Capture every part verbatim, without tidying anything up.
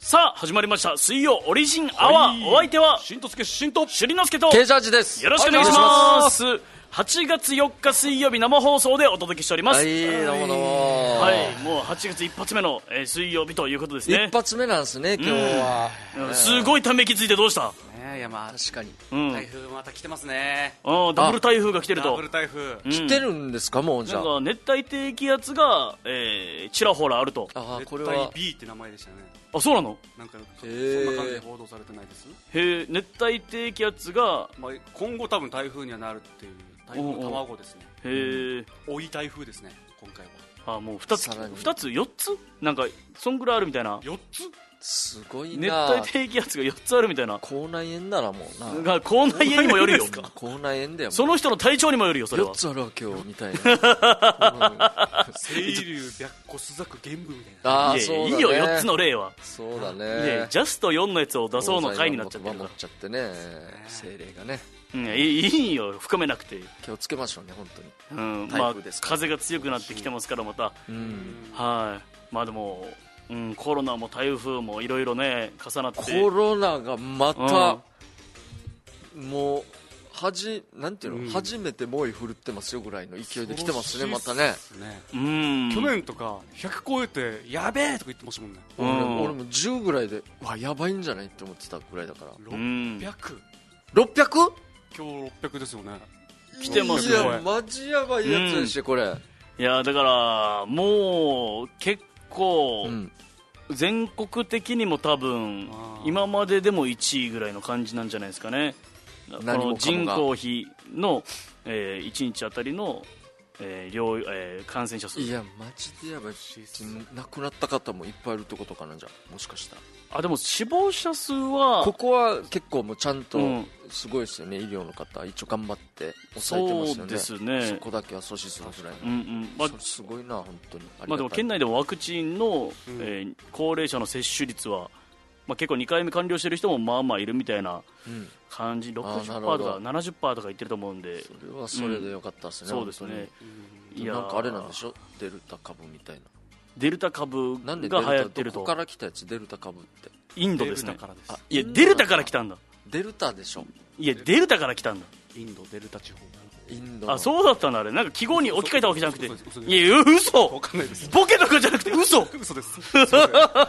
さあ始まりました水曜オリジンアワー、お相手はしんとすけしんとしゅりのすけとケージャージです。 よろしくお願いしますはちがつよっか水曜日生放送でお届けしております。 はい、どうもどうも。 はい、もうはちがつ一発目の、えー水曜日ということですね。 一発目なんですね、今日は。 うんすごいため息ついてどうした？ ね、いやまあ確かに。 うん台風また来てますね。 あダブル台風が来てるとダブル。台風。 うん来てるんですか、もうじゃあ。 なんか熱帯低気圧が、えーちらほらあると。 あー、これ熱帯は。 B って名前でしたね。 あ、そうなの？ なんかそへーんな感じで報道されてないです。 へえ、熱帯低気圧がまあ今後多分台風にはなるっていう台風の卵ですね。 へえ、 追い台風ですね今回は。 あもうふたつさらにふたつよっつなんかそんぐらいあるみたいな。 よっつ？ すごい熱な。 帯低気圧がよっつあるみたいな。 口内炎ならもうな。 が口内炎にもよるよ。 口内炎だよ。 その人の体調にもよるよそれはよっ。つあるわけよ、みたいな。 清流白虎朱雀玄武みたいな。 ああ、 いやそうだね。 いいよよっつの例は。 そうだいやね。 ジャストよんのやつを出そうの回になっちゃってるか守っちゃってね。精霊がね。 ら。うん、いいいいよ含めなくて。 気をつけましょうね、本当に。 うん、まあ台風ですから風が強くなってきてますからまた。 うん。 はいまあでも、うん、コロナも台風もいろいろね重なって。 コロナがまた、もうはじなんていうの、 うん初めて猛威振るってますよぐらいの勢いで来てますね、またね。 ねうん去年とかひゃく超えてやべえとか言ってましたもんね。 うん俺俺もじゅうぐらいでうわやばいんじゃないって思ってたぐらいだから。 んろっぴゃく。 ろっぴゃく？ 今日ろっぴゃくですよね。 来てますいねやマジやばいやつでして、これ。 いやだからもう結構、 うん。 全国的にも多分あー今まででもいちいぐらいの感じなんじゃないですかね。こ何ものかもが人口比の、えー、いちにちあたりの、えー療えー感染者数。 いやマジでやばい。亡くなった方もいっぱいいるってことかな、じゃあもしかしたら。 あでも死亡者数はここは結構もうちゃんとうんすごいですよね、医療の方一応頑張って抑えてますよね。 そうですねそこだけは阻止するぐらいの。 うんうんまあそれすごいな本当に。 まあ、でも県内でもワクチンの、 うんえー高齢者の接種率は、まあ、結構にかいめ完了している人もまあまあいるみたいなうん、 感じ、 あーなるろくじゅっパーセントほどとか ななじゅっパーセント とか言ってると思うんで。 それはそれでよかったですね、 そうですね。いやーなんかあれなんでしょ、デルタ株みたいな。 デルタ株なんでデがルタ流行ってるどことから来たやつ、デルタ株って。 インドですね。 デルタからですあいやデルタから来たんだ。 デルタでしょ、 いやデルタから来たんだ。 インドデルタ地方。 インドの。 あそうだったんだ。あれなんか記号に置き換えたわけじゃなくて、 嘘嘘嘘嘘いや嘘わかんないです。 ボケとかじゃなくて嘘嘘です。すいません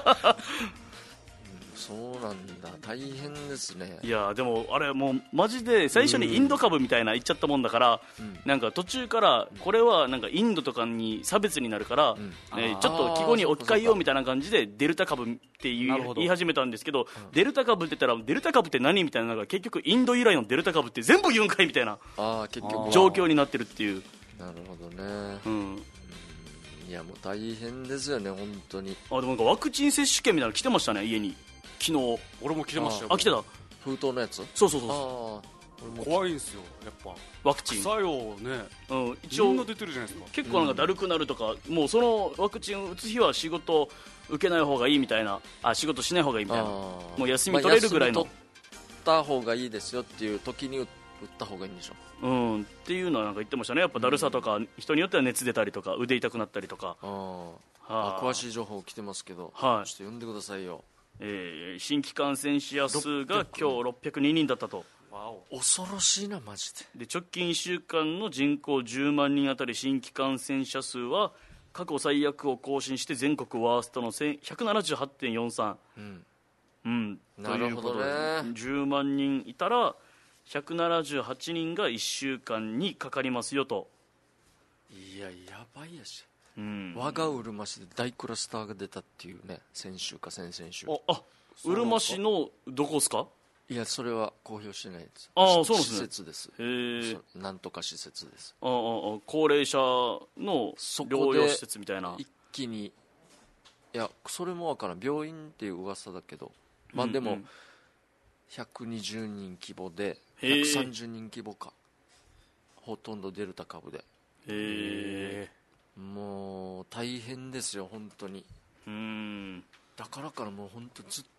そうなんだ、大変ですね。 いやでもあれもうマジで最初にインド株みたいな言っちゃったもんだから、 うんなんか途中からこれはなんかインドとかに差別になるから、 んえーあーちょっと記号に置き換えようみたいな感じでデルタ株って言なるほどい言い始めたんですけど、デルタ株って言ったらデルタ株って何みたいな、なんか結局インド由来のデルタ株って全部言うんかいみたいなああ結局は状況になってるっていう、 なるほどね。 うん、 いやもう大変ですよね本当に。 あでもなんかワクチン接種券みたいなの来てましたね家に昨日。 俺も来てましたよ。 あ来てた。 封筒のやつ。 そうそうそうそああ俺も怖いんですよやっぱ。 うワクチン、 副作用ね。 うん、一応みんな出てるじゃないですか。 結構なんかだるくなるとか、もうそのワクチンを打つ日は仕事受けない方がいいみたいな、あ仕事しない方がいいみたいな、 あーもう休み取れるぐらいの、 まあ休み取った方がいいですよっていう時に打った方がいいんでしょ。 うん、っていうのはなんか言ってましたね。やっぱだるさとか、人によっては熱出たりとか腕痛くなったりとか、 あーはああ詳しい情報来てますけど、 はいちょっと読んでくださいよ。 えー新規感染者数が今日ろっぴゃくににんだったと。 わお。 恐ろしいなマジで。 で直近いっしゅうかんの人口じゅうまんにんあたり新規感染者数は過去最悪を更新して全国ワーストのひゃくななじゅうはちてんよんさん、 うんうん、 なるほどねということでじゅうまんにんいたらひゃくななじゅうはちにんがいっしゅうかんにかかりますよと、 いややばいやし、 うん、 我がうるま市で大クラスターが出たっていうね、先週か先々週。 あうるま市のどこですか？ いやそれは公表してないです。 ああそうなんですね施設です。 へえ。 そなんとか施設です。 あああ高齢者のそこで療養施設みたいな。 一気に、いやそれもわからん、病院っていう噂だけど、まあでもうんうんひゃくにじゅうにん規模でへえひゃくさんじゅうにん規模か、ほとんどデルタ株で。 へえ。 もう大変ですよ本当に。 うんだからからもう本当ずっ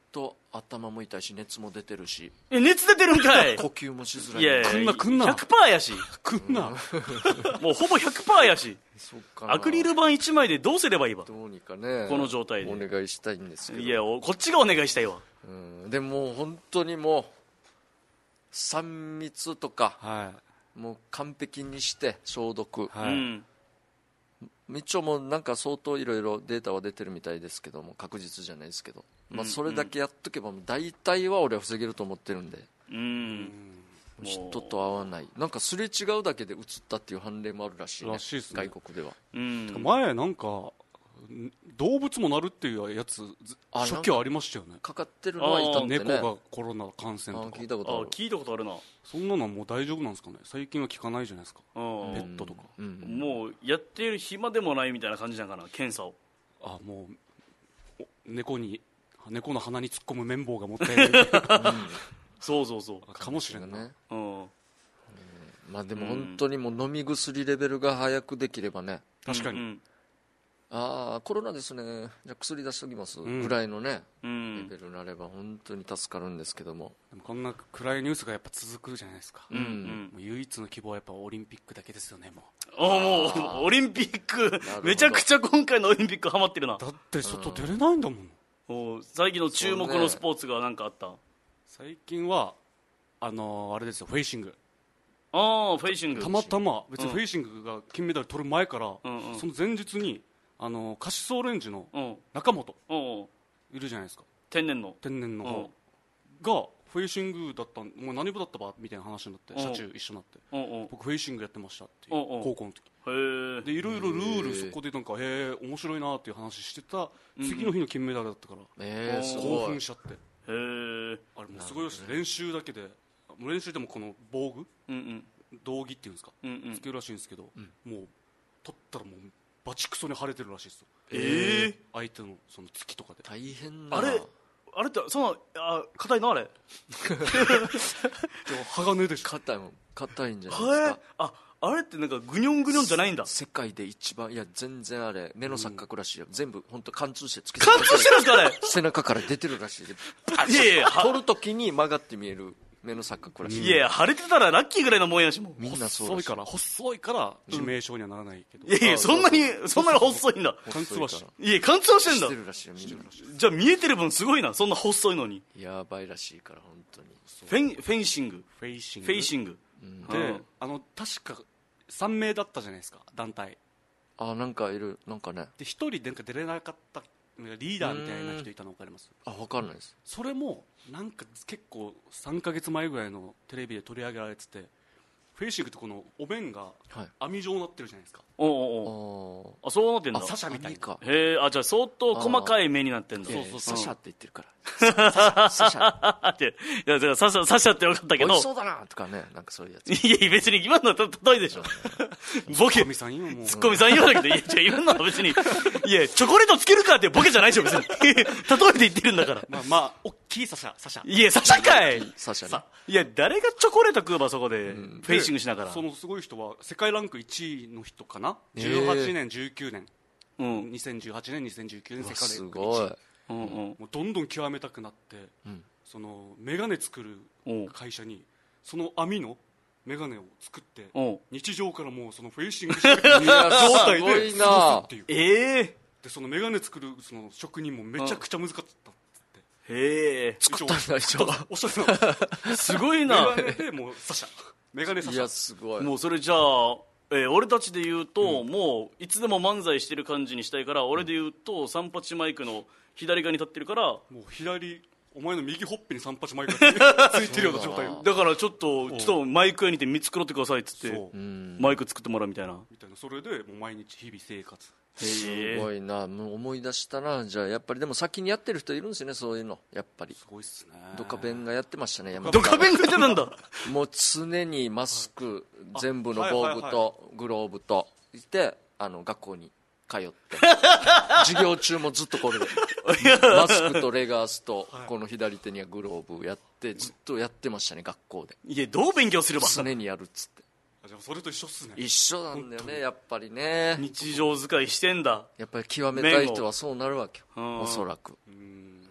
と頭も痛いし熱も出てるしえ熱出てるんかい呼吸もしづらい。 いやいや来んな来んなひゃくパーセント やし来んなもうほぼ ひゃくパーセント やしそっかな。 アクリル板いちまいでどうすればいいわ。 どうにかねこの状態でお願いしたいんですけど。 いやおこっちがお願いしたいわ。 うん、でももう本当にもうさん密とかはもう完璧にして消毒、 いはい、 うん一応もうなんか相当いろいろデータは出てるみたいですけども確実じゃないですけど、まあ、それだけやっとけばもう大体は俺は防げると思ってるんで、 うんもう人と会わないなんかすれ違うだけで移ったっていう判例もあるらしいね、 らしいっすね外国では。 うん前なんかん動物もなるっていうやつずあ初期はありましたよね。 かかってるのはいたってね。 猫がコロナ感染あとか聞いたことある。 あ聞いたことあるな。 そんなのはもう大丈夫なんですかね。最近は聞かないじゃないですか。 うんペットとかうんうんもうやっている暇でもないみたいな感じなんかな検査を。 あもうお猫に猫の鼻に突っ込む綿棒がもったいないそうそうそかもしれんな、 ね。 ううんまあでも本当にもう飲み薬レベルが早くできればね、 確かに、 うんああコロナですねじゃあ薬出しときますんぐらいのね、 うんレベルになれば本当に助かるんですけども。 でもこんな暗いニュースがやっぱ続くじゃないですか、 うんうんもう唯一の希望はやっぱオリンピックだけですよね。もあもうオリンピックほどめちゃくちゃ今回のオリンピックハマってるな。 うだって外出れないんだもん。 お最近の注目のスポーツが何かあった？ 最近はあのーあれですよ、フェイシング。 ああフェイシングたまたま別にフェイシングが金メダル取る前から、 うんうんその前日にあのーカシスオレンジのうん中本うんいるじゃないですか、 天然の天然のうん方がフェイシングだったんもう何部だったばみたいな話になって、 うん車中一緒になって、 うんうん僕フェイシングやってましたっていう、 うんうん高校の時へえでいろいろルールへえそこでなんかへえ面白いなっていう話してた次の日の金メダルだったから、 えー、す興ごい奮しちゃって、 へえあれもうすごいです、練習だけでもう練習でもこの防具うんうん道着っていうんですか、 うんうんつけるらしいんですけど、もう取ったらもうバチクソに腫れてるらしいですよ、 ええ相手のその突きとかで。 大変な。 あれあれってそのあ硬いのあれ鋼でしょ。 硬いもん硬いんじゃないでへえすか。 ああれってなんかグニョングニョンじゃないんだ。 世界で一番いや全然あれ目の錯覚らしいよ、全部本当貫通して突き貫通してるんですかあれ背中から出てるらしいでいやいやは取るときに曲がって見える目の錯覚らしい、 いやいや腫れてたらラッキーぐらいのもんやしもみんなそうらしい細いから細いから致命傷にはならないけど、 いやいやそんなにそんなに細いんだ。 貫通はしいや貫通はしてんだしてるらしいよみんなじゃあ見えてる分すごいなそんな細いのに。 やばいらしいから本当に。 フェンフェンシングフェイシングフェイシングで、 うんあの確かさん名だったじゃないですか団体あなんかいるなんかねでひとりなんか出れなかったリーダーみたいな人いたの分かります？ あ分かんないです。 それもなんか結構さんかげつまえぐらいのテレビで取り上げられてて、フェイシングってこのお面がはい網状になってるじゃないですか。 おうあおうおうーあそうなってんだ。 あサシャみたいな。 かへえあじゃあ相当細かい目になってんだ。 いやいやそうそうサシャって言ってるからササシャっていやだからサシャサシャってよかったけど美味しそうだなとかねなんかそういうやついやいや別に今のはた例えでしょボケ神さんよもうツッコミさん言わなくていや違う今のは別にいやチョコレートつけるかってボケじゃないでしょ別に例えて言ってるんだから。 まあまあ大きいサシャサシャいやサシャかいサシャねいや誰がチョコレート食うばそこでフェイシングしながら。 そのすごい人は世界ランクいちいの人かな、 へーじゅうはちねんじゅうきゅうねんうんにせんじゅうはちねんにせんじゅうきゅうねん世界すランクごいいちいうんうんもうどんどん極めたくなって、 んそのメガネ作る会社にその網のメガネを作っておう日常からもうそのフェイシングしてるいや状態すごいで過ごなすっていうええでそのメガネ作るその職人もめちゃくちゃ難かったっつってへえ作ったんだ一応おしゃれなすごいメなガネでもうサシャメガネサいやシャすごいもうそれじゃあ、えー俺たちで言うと、もういつでも漫才してる感じにしたいから俺で言うと三八マイクの左側に立ってるからもう左お前の右ほっぺに三八マイクがついてるような状態だからちょっとちょっとマイク屋にて見繕ってくださいっつってそうマイク作ってもらうみたいな。 みたいなそれでもう毎日日々生活すへごいなもう思い出したなじゃあやっぱりでも先にやってる人いるんですよねそういうのやっぱりすごいっすねドカベンがやってましたね山ドカベンが出てたんだもう常にマスク全部の防具はいはいはいとグローブといてあの学校に通って授業中もずっとこれでマスクとレガースとこの左手にはグローブやってずっとやってましたね学校でいやどう勉強すれば常にやるっつってあじゃあそれと一緒っすね一緒なんだよねやっぱりね日常使いしてんだ。 やっぱり極めたい人はそうなるわけようんおそらくうん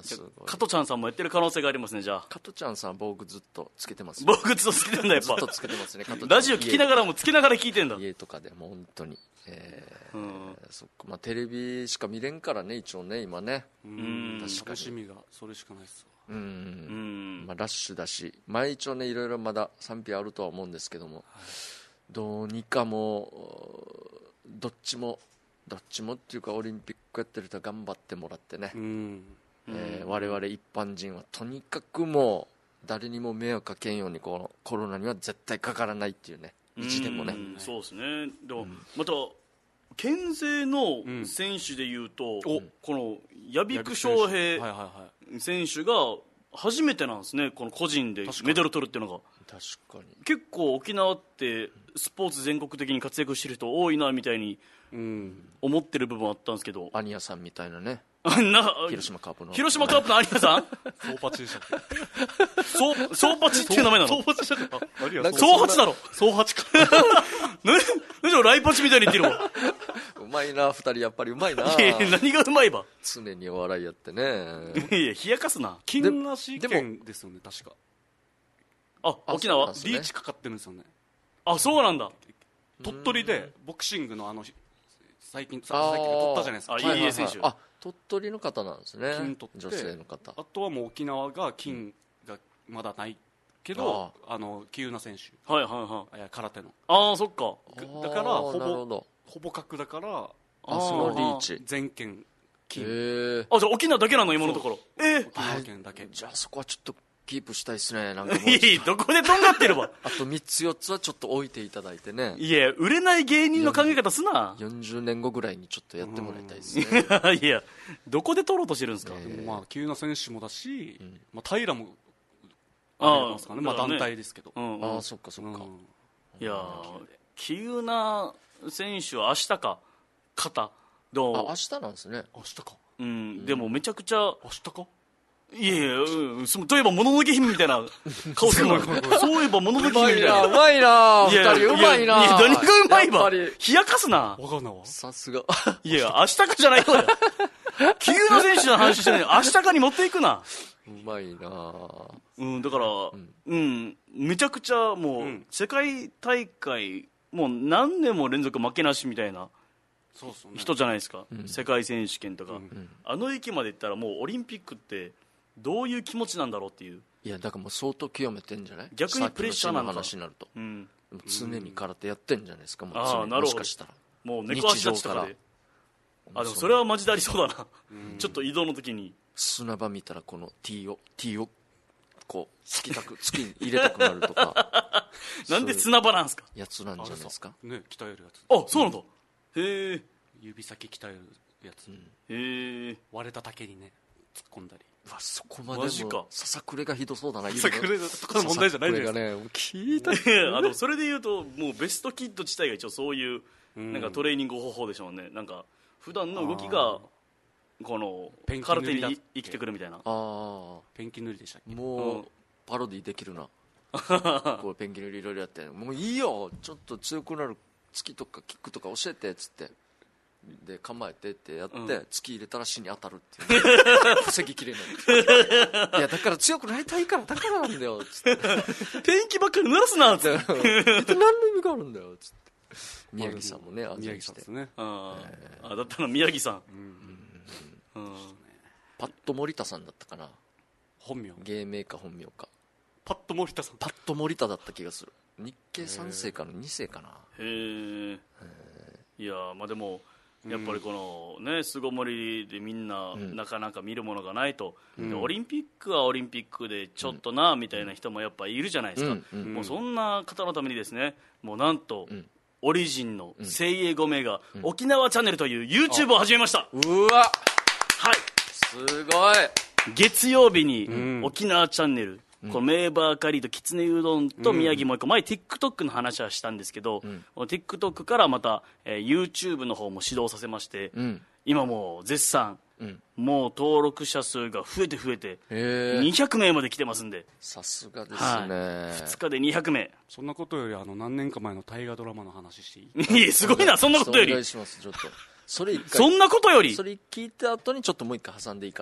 すごい。 加トちゃんさんもやってる可能性がありますね。じゃあ加トちゃんさん防具ずっとつけてますよ。 僕ずっと好きなんだやっぱずっとつけてますね。加トちゃんラジオ聞きながらもつけながら聞いてんだ。 家とかでも本当に、えーうんそっか、まあ、テレビしか見れんからね一応ね今ね。 うん確かに楽しみがそれしかないっすわ。 うん、 うんまあ、ラッシュだし、まあ、一応ねいろいろまだ賛否あるとは思うんですけども、どうにかもうどっちもどっちもっていうかオリンピックやってる人は頑張ってもらってね、 うんえー我々一般人はとにかくもう誰にも迷惑かけんようにこのコロナには絶対かからないっていうね意地でもね。 うんそうですね。でも、また県勢のん選手でいうと、 おこの屋比久翔はい平はいはい選手が初めてなんですね、この個人でメダル取るっていうのが。 確かに結構沖縄ってスポーツ全国的に活躍してる人多いなみたいにうん思ってる部分あったんですけど、 アニヤさんみたいなねあな広島カープの広島カープの有馬さん総パチでしたっけ。 そう総パチっていう名前なの？ 総パチでしたっけ。あるいは総八だろ。 総八か。 何何ライパチみたいに言ってるわ。 うまいな二人やっぱりうまいな。 いやいや何がうまいば。 常にお笑いやってね。 いやいや冷やかすな。 金梨県ですよね確か。 あ沖縄そうなんですねリーチかかってるんですよね。 あそうなんだ。 鳥取でボクシングのあの最近あー最近取ったじゃないですか。 あはいはいはい入江選手あ鳥取の方なんですね。 金取って女性の方。 あとはもう沖縄が金がまだないけど、あの喜友名選手、 はいはいはい。 いや空手のああそっか。 だからあーほぼなるほど。 ほぼ格だからああーそのリーチ。 全県へ金、 え。 あじゃあ沖縄だけなの今のところ。え沖縄県だけ。 じゃあそこはちょっとキープしたいですね。なんかもうー、いやどこでとんがってるわ。 あとみっつよっつはちょっと置いていただいてね。 いや売れない芸人の考え方すな。 よんじゅうねんごぐらいにちょっとやってもらいたいですね。 いやどこで取ろうとしてるんですか。 でもまあ喜友名選手もだし、まあ、平もあーありますかね。まあだからね団体ですけど。 うんうんああそっかそっか。 うんいやー喜友名選手は明日か肩どうあ明日なんですね。 明日かうん、でもめちゃくちゃ明日か。 いやいや、うん、そうといえばもののけ姫みたいな顔するのそういえばもののけ姫みたいなうまいな。二人うまいな。 やや何がうまいわやっぱり冷やかすな。 わかんないわ。 さすが。 いやいや明日かじゃないよ喜友名選手の話してない明日かに持っていくな。 うまいな。 うんだからうん、めちゃくちゃもう、 うん世界大会もう何年も連続負けなしみたいなそうっすよね。 人じゃないですか、世界選手権とか、 んあの域までいったらもうオリンピックってどういう気持ちなんだろうっていう、 いやだからもう相当清めてんじゃない。 逆にプレッシャーなのかさっきの話になると。 うん、 でも常に空手やってんじゃないですか。もうあー常になるほどもしかしたら。 もう猫足立ちとか日であでもそれはマジでありそうだな、ちょっと移動の時に砂場見たらこの T を T をこう突きたく突きに入れたくなるとかなんで砂場なんすか。 やつなんじゃないですか。 ね鍛えるやつ。 あそうなんだ、へえ指先鍛えるやつ。 へえ割れた竹にね突っ込んだり。 うわそこまでマジかもささくれがひどそうだな。 さくれとかの問題じゃないじゃないですか。 ささくれがねもう聞いたあでもそれで言うともうベストキッド自体が一応そういううんなんかトレーニング方法でしょうね。なんか普段の動きがこのペンキ空手塗りだっけに生きてくるみたいな。 あペンキ塗りでしたっけ。 あもう、 うんパロディできるなこうペンキ塗りいろいろやってもういいよちょっと強くなる突きとかキックとか教えてっつってで構えてってやって、 うん突き入れたら死に当たるっていう防ぎきれないいやだから強くなりたいからだからなんだよっつってペンキばっかり濡らすなっつって一体何の意味があるんだよっつって宮城さんもね安宮心して城さんですね。 あーあだったら宮城さん、うんパッド森田さんだったかな。 本名。 芸名か本名かパッと森田さん。 パッド森田だった気がする。日系さん世かのに世かな。 へえいやまあでもやっぱりこのね巣ごもりでみんななかなか見るものがないと、でオリンピックはオリンピックでちょっとなみたいな人もやっぱいるじゃないですか、 うんうんもうそんな方のためにですねもうなんと、 んオリジンの精鋭ご名が沖縄チャンネルという YouTube を始めました、 うわはいすごい。 月曜日にん沖縄チャンネル、このメーバーカリーときつねうどんと宮城もう一個前 TikTok の話はしたんですけど、この TikTok からまた、えー YouTube の方も始動させまして、 うん今もう絶賛、 うんもう登録者数が増えて増えてへえにひゃくめいまで来てますんで、 さすがですはいね。 ふつかでにひゃくめそんなことよりあの何年か前の大河ドラマの話していい。 いいやすごいなそんなことよりお願いしますちょっとそれ一回そんなことよりそれ聞いた後にちょっともう一回挟んでいいからさ。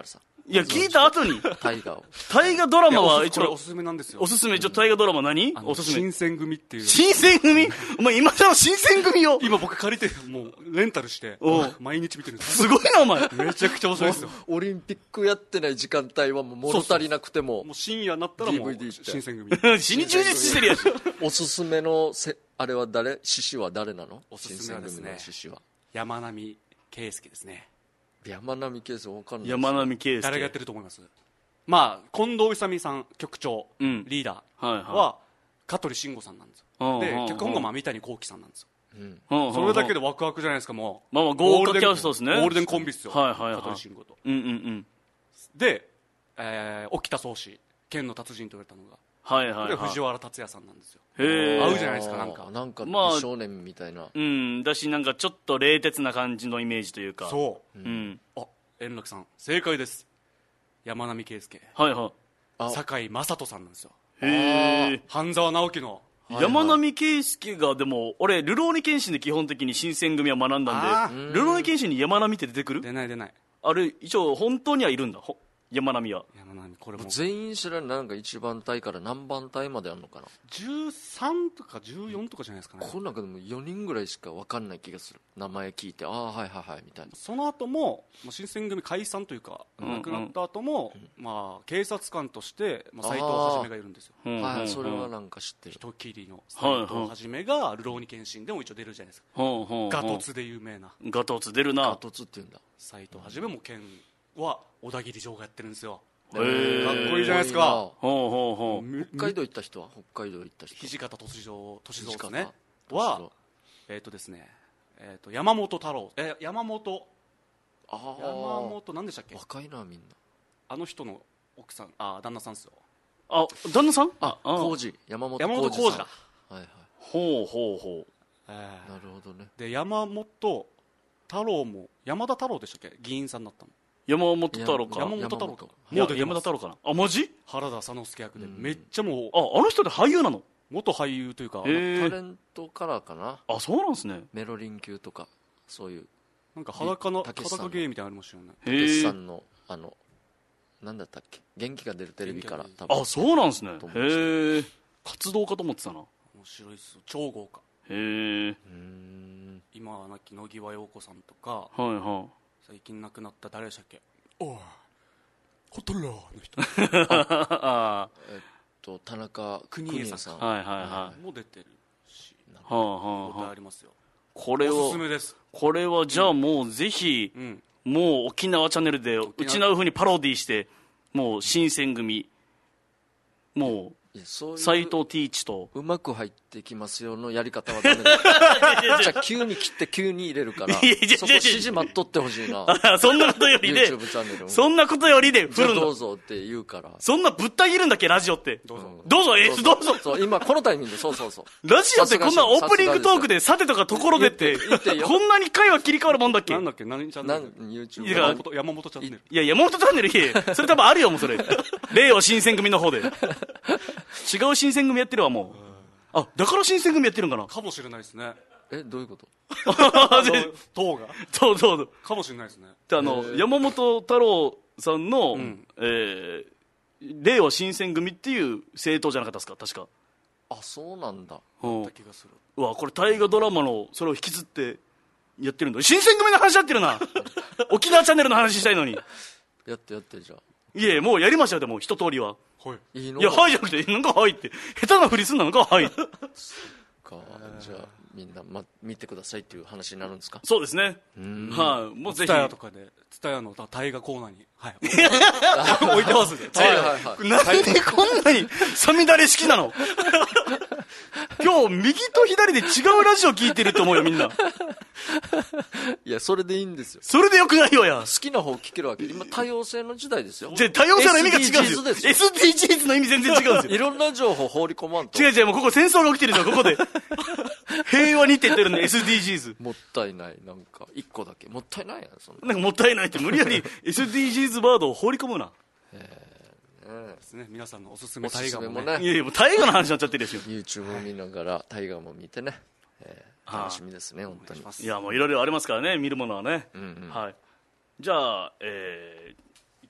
いや聞いた後に大河を大河ドラマは一応これおすすめなんですよ。 おすすめ。ちょ大河ドラマ何あのおすすめ。 新選組っていう新選組お前今じゃの新選組よ。 今僕借りてもうレンタルしておう毎日見てるんですすごいなお前。 めちゃくちゃ面白いですよ。 オリンピックやってない時間帯はもう物足りなくてももう深夜になったらもうディーブイディー って新選組死に充実してるやつ。 おすすめのせあれは誰獅子は誰なの？ おすすめはですね新選組の獅子は山並圭介ですね。 山並圭介わかんない。 山並圭介誰がやってると思います？まあ近藤勇さん局長、 うんリーダーはいはは香取慎吾さんなんですよ。 うんうんうんで脚本がまあ三谷幸喜さんなんですよ。 うんいうんそれだけででワクワクじゃないですか。もうまあまあ豪華キャストですね。 ゴールデンコンビっすよ。 はいはいはい香取慎吾とうんうんうんで、えー、沖田総司剣の達人と言われたのがはいはいはいこれ藤原竜也さんなんですよ。 へえ合うじゃないですか。なんかなんかまあ美少年みたいな、 うんだしなんかちょっと冷徹な感じのイメージというかそううんあ円楽さん正解です。山並圭介はいはあ堺雅人さんなんですよ。 いへえ半沢直樹の山並圭介がでも俺ルローニケンシンで基本的に新選組は学んだあんでルローニケンシンに山並って出てくる出ない出ない。 あれ一応本当にはいるんだほ山並は山並これも全員知らない。なんか一番隊から何番隊まであるのかな。 じゅうさんとかじゅうよんとかじゃないですかね。 この中でもよにんぐらいしか分かんない気がする。名前聞いてああはいはいはいみたいな。 その後も、まあ、新選組解散というか、 うんうん亡くなった後も、まあ、警察官として、まあ、斎藤はじめがいるんですよ。 うんうんうんはい、それはなんか知ってる。 人切りの斎藤はじめがルローニケンシンでも一応出るじゃないですか。 ほうほうほうガトツで有名なガトツ出るガなトツって言うんだ。 斎藤はじめも剣は小田切城がやってるんですよ。 へえかっこいいじゃないですか。 ほうほうほうみ北海道行った人は北海道行った人。 土方歳三歳三です土ね方は歳えっ、とですね、えー、と山本太郎え山本あ山あ本何でしたっけ。 若いなみんな。 あの人の奥さんあ旦那さんですよ。 あ旦那さんああ浩二山本山本浩二さん。 浩二だ。 はいはい。 ほうほうほえーなるほどね。 で山本太郎も山田太郎でしたっけ議員さんだったの。 う山本太郎か山本太郎か山本いやもう出てます山田太郎かなあマジ原田佐之助役でめっちゃもうああの人で俳優なの元俳優というかへえタレントカラーかな。 あそうなんですねメロリン級とかそういうなんか裸のたけしさんの裸芸みたいなのありましたよね。 たけしへえさんのあのなんだったっけ元気が出るテレビから多分あそうなんですねと思いましたへえ活動家と思ってたな面白いっすよ超豪華。 へえうーん今は亡き野際陽子さんとかはいは最近亡くなった誰でしたっけ。おいホトラーの人いあえっと田中邦衛さん邦衛さんあはいはいはいも出てるしはあはこあはあありますよ。 これをおすすめです。 これはじゃあもうぜひうんもう沖縄チャンネルでうちなうふうにパロディしてもう新選組もいやそういうう斎藤ティーチとうまく入ってきますよのやり方はダメだじゃあ急に切って急に入れるからいやいやそこ指示待っとってほしいなそんなことよりで YouTube チャンネルもそんなことよりでじゃあ振るんだどうぞって言うからそんなぶった切るんだっけラジオってどうぞ。 どうぞえどうぞそう今このタイミングでそうそうそうラジオってこんなオープニングトークでさてとかところでって言って言ってよこんなに会話切り替わるもんだっけなんだっけ何チャンネなんル。 YouTube いや山本山本チャンネル。 いや山本チャンネルいえそれ多分あるよもうそれ令和新選組の方で違う新選組やってるわもうあだから新選組やってるんかなかもしれないですね。 えどういうこと党がそうそうそうかもしれないですね。 であの山本太郎さんの、えー令和新選組っていう政党じゃなかったですか確かあそうなんだうんだ気がする。 うわこれ大河ドラマのそれを引きずってやってるんだ新選組の話やってるな沖縄チャンネルの話したいのにやってやってじゃあいえもうやりましたよでも一通りははいいいのいやはいじゃなくてなんかはいって下手なふりすんなのかはいかじゃあみんな、ま、見てくださいっていう話になるんですかそうですねはいもうぜひツタヤとかでツタヤの大河コーナーにはい置いてますんで。 はいはいはいなんでこんなにさみだれ式なの今日右と左で違うラジオ聞いてると思うよみんないやそれでいいんですよそれでよくないよや好きな方聞けるわけ今多様性の時代ですよじゃ多様性の意味が違うんですよエスディージーズ ですよエスディージーズ の意味全然違うんですよいろんな情報放り込まんと違う違うもうここ戦争が起きてるんですよここで平和にって言ってるんで エスディージーズもったいないなんか一個だけもったいないやんそんななんかもったいないって無理やり エスディージーズ ワードを放り込むなですね。皆さんのおすすめおす大河もね。 すめもねいやいやもう大河の話になっちゃってるでしょ YouTube 見ながら大河も見てね、えー楽しみですね本当にいやもういろいろありますからね見るものはね、 うんうんはいじゃあ、えー、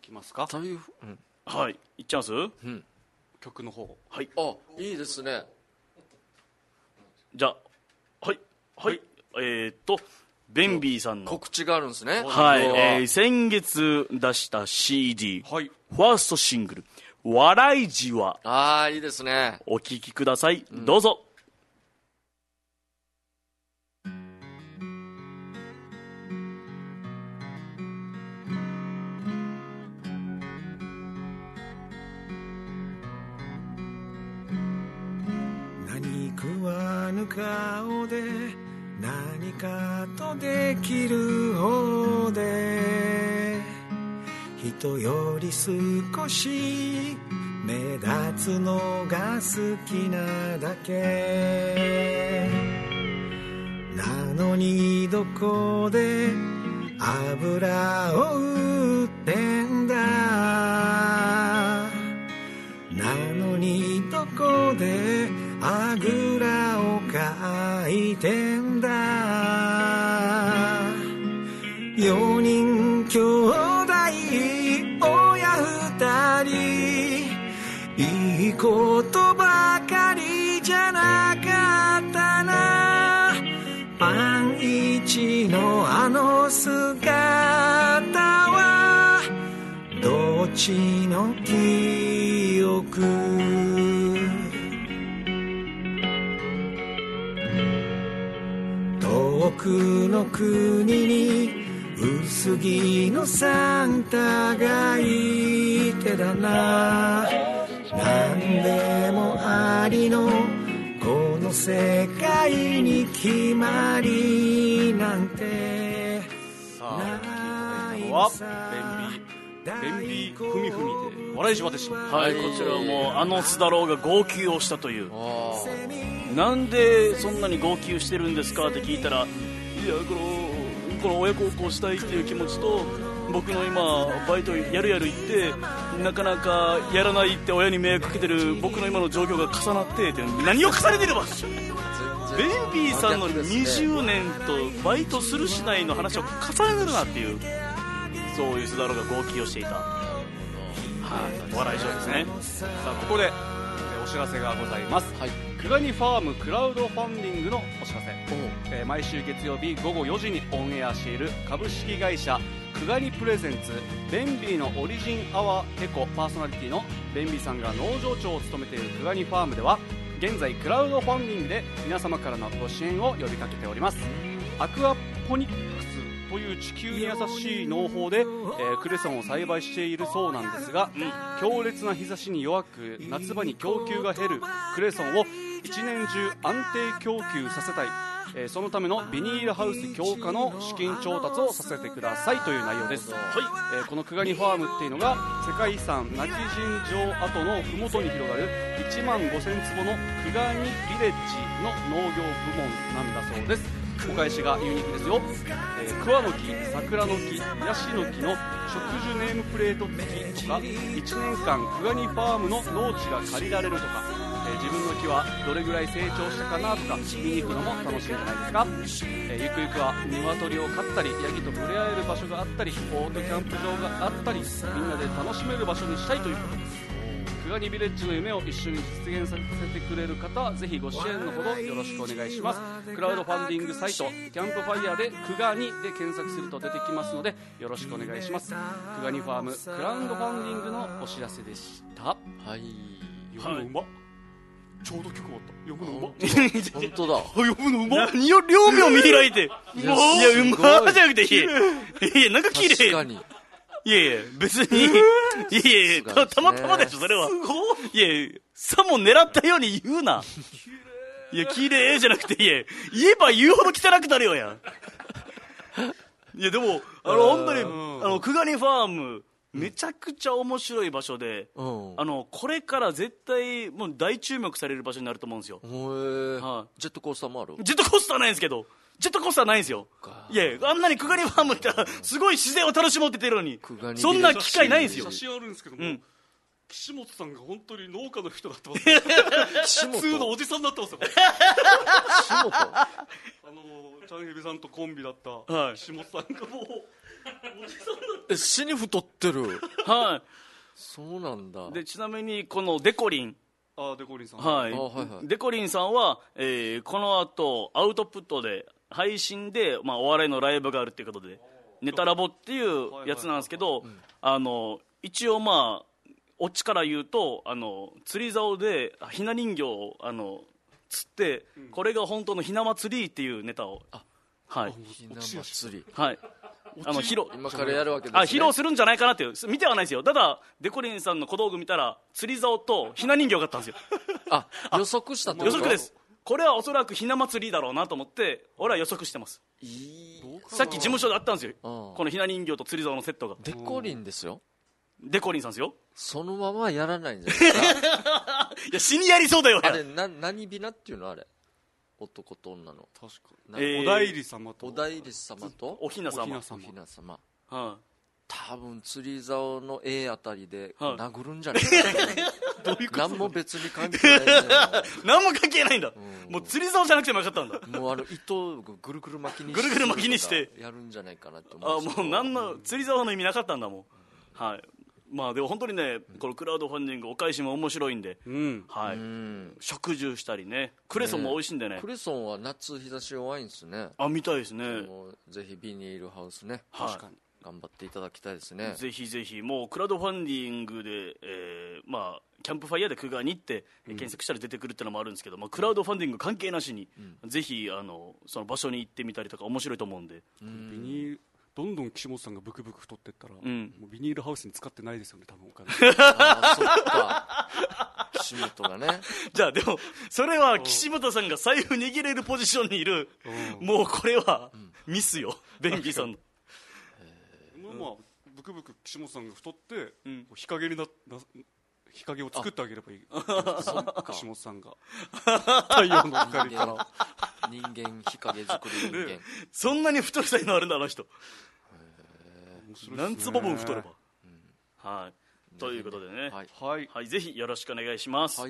きますか。 台風、うん、 はいいっちゃいます、うん、 曲の方。 はい、 あいいですね。 じゃあはいはい、はい、えー、っとベンビーさんの告知があるんですね。 はい、えー、先月出した シーディー、 はい、 ファーストシングル笑いじわ、 ああいいですね。 お聴きください、うん、どうぞ。 何食わぬ顔で何かとできる方で人より少し目立つのが好きなだけなのにどこで油を売ってんだなのにどこであぐらをかいてんだ四人兄弟親二人いいことばかりじゃなかったなパンイチのあの姿はどっちの記憶遠くの国に薄着のサンタがいてだな何でもありのこの世界に決まりなんてないのはベンビーベンビーふみふみで笑いじわでした。 はい、こちらもあの須田郎が号泣をしたという。なんでそんなに号泣してるんですかって聞いたら、いやこのこの親孝行したいっていう気持ちと僕の今バイトやるやる行ってなかなかやらないって親に迷惑かけてる僕の今の状況が重なってって、何を重ねてればベンビーさんのにじゅうねんとバイトするしないの話を重ねるなっていう、そういう須田郎が号泣をしていた、はい、お笑い上ですね。 さあここでお知らせがございます、はい、クガニファームクラウドファンディングのお知らせ、えー、毎週月曜日ごごよじにオンエアしている株式会社クガニプレゼンツベンビーのオリジンアワーエコパーソナリティのベンビーさんが農場長を務めているクガニファームでは現在クラウドファンディングで皆様からのご支援を呼びかけております。アクアポニックスという地球に優しい農法で、えー、クレソンを栽培しているそうなんですが、うん、強烈な日差しに弱く夏場に供給が減るクレソンを一年中安定供給させたい、えー、そのためのビニールハウス強化の資金調達をさせてくださいという内容です、はいえー、このクガニファームっていうのが世界遺産今帰仁城跡のふもとに広がるいちまんごせんつぼのクガニビレッジの農業部門なんだそうです。お返しがユニークですよ、えー、桑の木、桜の木、ヤシの木の植樹ネームプレート付きとかいちねんかんクガニファームの農地が借りられるとか、えー、自分の木はどれぐらい成長したかなとか見に行くのも楽しいんじゃないですか、えー、ゆくゆくは鶏を飼ったりヤギと触れ合える場所があったりオートキャンプ場があったりみんなで楽しめる場所にしたいということです。クガニビレッジの夢を一緒に実現させてくれる方はぜひご支援のほどよろしくお願いします。クラウドファンディングサイトキャンプファイヤーでクガニで検索すると出てきますのでよろしくお願いします。クガニファームクラウドファンディングのお知らせでした。はい、読むのうまっ、ちょうど曲終わった。読むのうまっ本当だ読むのうまっ、 何を両目を見開いていやうまっじゃなくていやいやなんか綺麗、 確かにいやいや別に、いやいや た, たまたまでしょそれは。いやいやさも狙ったように言うな。いや綺麗じゃなくて、いや言えば言うほど汚くなるよや。いやでもあの本当にあのクガニファームめちゃくちゃ面白い場所で、うん、あのこれから絶対もう大注目される場所になると思うんですよ。へー、はあ、ジェットコースターもある？ ジェットコースターないんですけど、ジェットコースターないんですよ。いやあんなにクガニファームってすごい自然を楽しもうって言ってるのにそんな機会ないんですよ。 写真あるんですけども、うん、岸本さんが本当に農家の人だってます。普通のおじさんだってますよ。岸本あのチャンヘビさんとコンビだった岸本さんがもうえ死に太ってる。 はそうなんだ。 い。でちなみにこのデコリン、 あデコリンさん、 はいあはいはい、 デコリンさんは、えーこの後アウトプットで配信で、まあ、お笑いのライブがあるっていうことでネタラボっていうやつなんですけど、あの一応まあオチから言うと、あの釣り竿でひな人形をあの釣って、うん、これが本当のひな祭りっていうネタを、はい、 ひな祭り、 はい、あの披露今からやるわけですね。 あ披露するんじゃないかなっていう、見てはないですよ。ただデコリンさんの小道具見たら釣り竿とひな人形があったんですよ。 あ予測したってこと？ 予測です。これはおそらくひな祭りだろうなと思って俺は予測してます。さっき事務所であったんですよ、このひな人形と釣り竿のセットが。 デコリンですよ。 デコリンさんですよ。 そのままやらないんじゃないですか。 いや死にやりそうだよ。 あれな何びなっていうの？あれ男と女の確か、 えー、 お代理様とお代理様とおひな様、 おひな様、 は多分釣り竿の絵あたりで殴るんじゃないかな。どういうこと？ 何も別に関係ないんだよ。 何も関係ないんだ、うん、もう釣り竿じゃなくてもよかったんだ。 もうあの糸をぐるぐる巻きにしてぐるぐる巻きにしてやるんじゃないかなって思う。 あもう何の釣り竿の意味なかったんだもん、うん、はい。まあでも本当にね、このクラウドファンディングお返しも面白いんで、うん、はい、うん、植樹したりね、クレソンも美味しいんでね。 クレソンは夏日差し弱いんですね。 あ、みたいですね。 もうぜひビニールハウスね、 はい、確かに頑張っていただきたいですね。 ぜひぜひ、もうクラウドファンディングで、えー、まあキャンプファイヤーで久我に行って、うん、検索したら出てくるっていうのもあるんですけど、まあ、クラウドファンディング関係なしに、うん、ぜひあのその場所に行ってみたりとか面白いと思うんで、 うん、ビニールどんどん岸本さんがブクブク太っていったら、うん、もうビニールハウスに使ってないですよね、多分お金。 あそっか、岸本がね。 じゃあでもそれは岸本さんが財布握れるポジションにいる、もうこれはミスよ、ベンビーさんの。 まあブクブク岸本さんが太って、うん、日陰になな日陰を作ってあげればいい。岸本さんが太陽の光から人間日陰作り人間、ね、 そんなに太りたいのあるんだあの人。何坪分太れば、うん、はい、ということでね、はい、はいはい、ぜひよろしくお願いします、はい、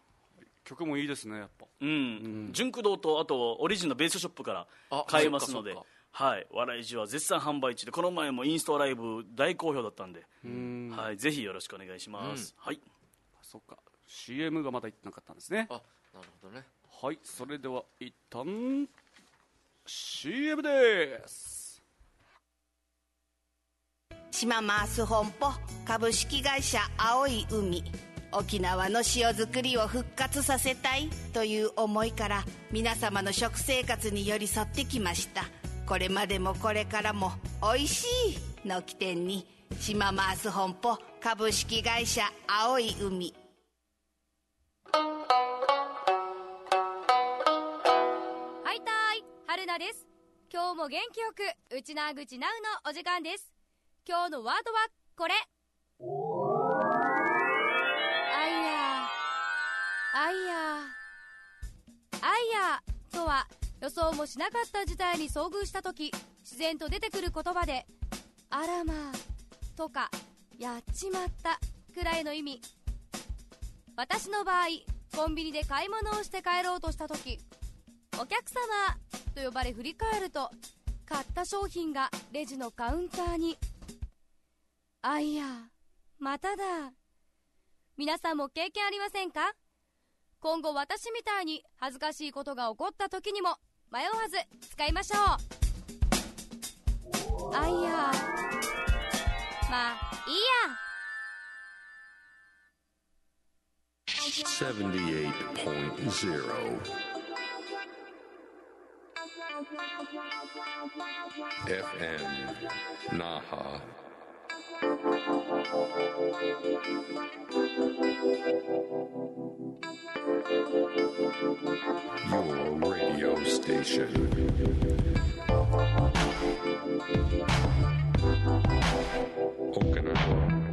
曲もいいですねやっぱ、 うんうん、純駆動とあとオリジンのベースショップから買えますので、はい、笑いじわ絶賛販売中で、この前もインストライブ大好評だったんで、うん、はい、ぜひよろしくお願いします、うん、はい。 そっか シーエム がまだ言ってなかったんですね。 あ、なるほどね。 はい、それでは一旦 シーエム です。 島マース本舗株式会社青い海、沖縄の塩作りを復活させたいという思いから皆様の食生活に寄り添ってきました。これまでもこれからもおいしいの起点に島マース本舗株式会社青い海。 はいたい、春菜です。今日も元気よくうちなぐちなうのお時間です。今日のワードはこれ。あいやあいやあいやとは、予想もしなかった事態に遭遇したとき自然と出てくる言葉で、あらまあとかやっちまったくらいの意味。私の場合、コンビニで買い物をして帰ろうとしたとき、お客様と呼ばれ振り返ると、買った商品がレジのカウンターに。あいやまただ。皆さんも経験ありませんか？今後私みたいに恥ずかしいことが起こった時にも迷わず使いましょう。あいやまあいいや。 セブンティエイトポイントゼロ エフエム Naha Your radio station. Okinawa.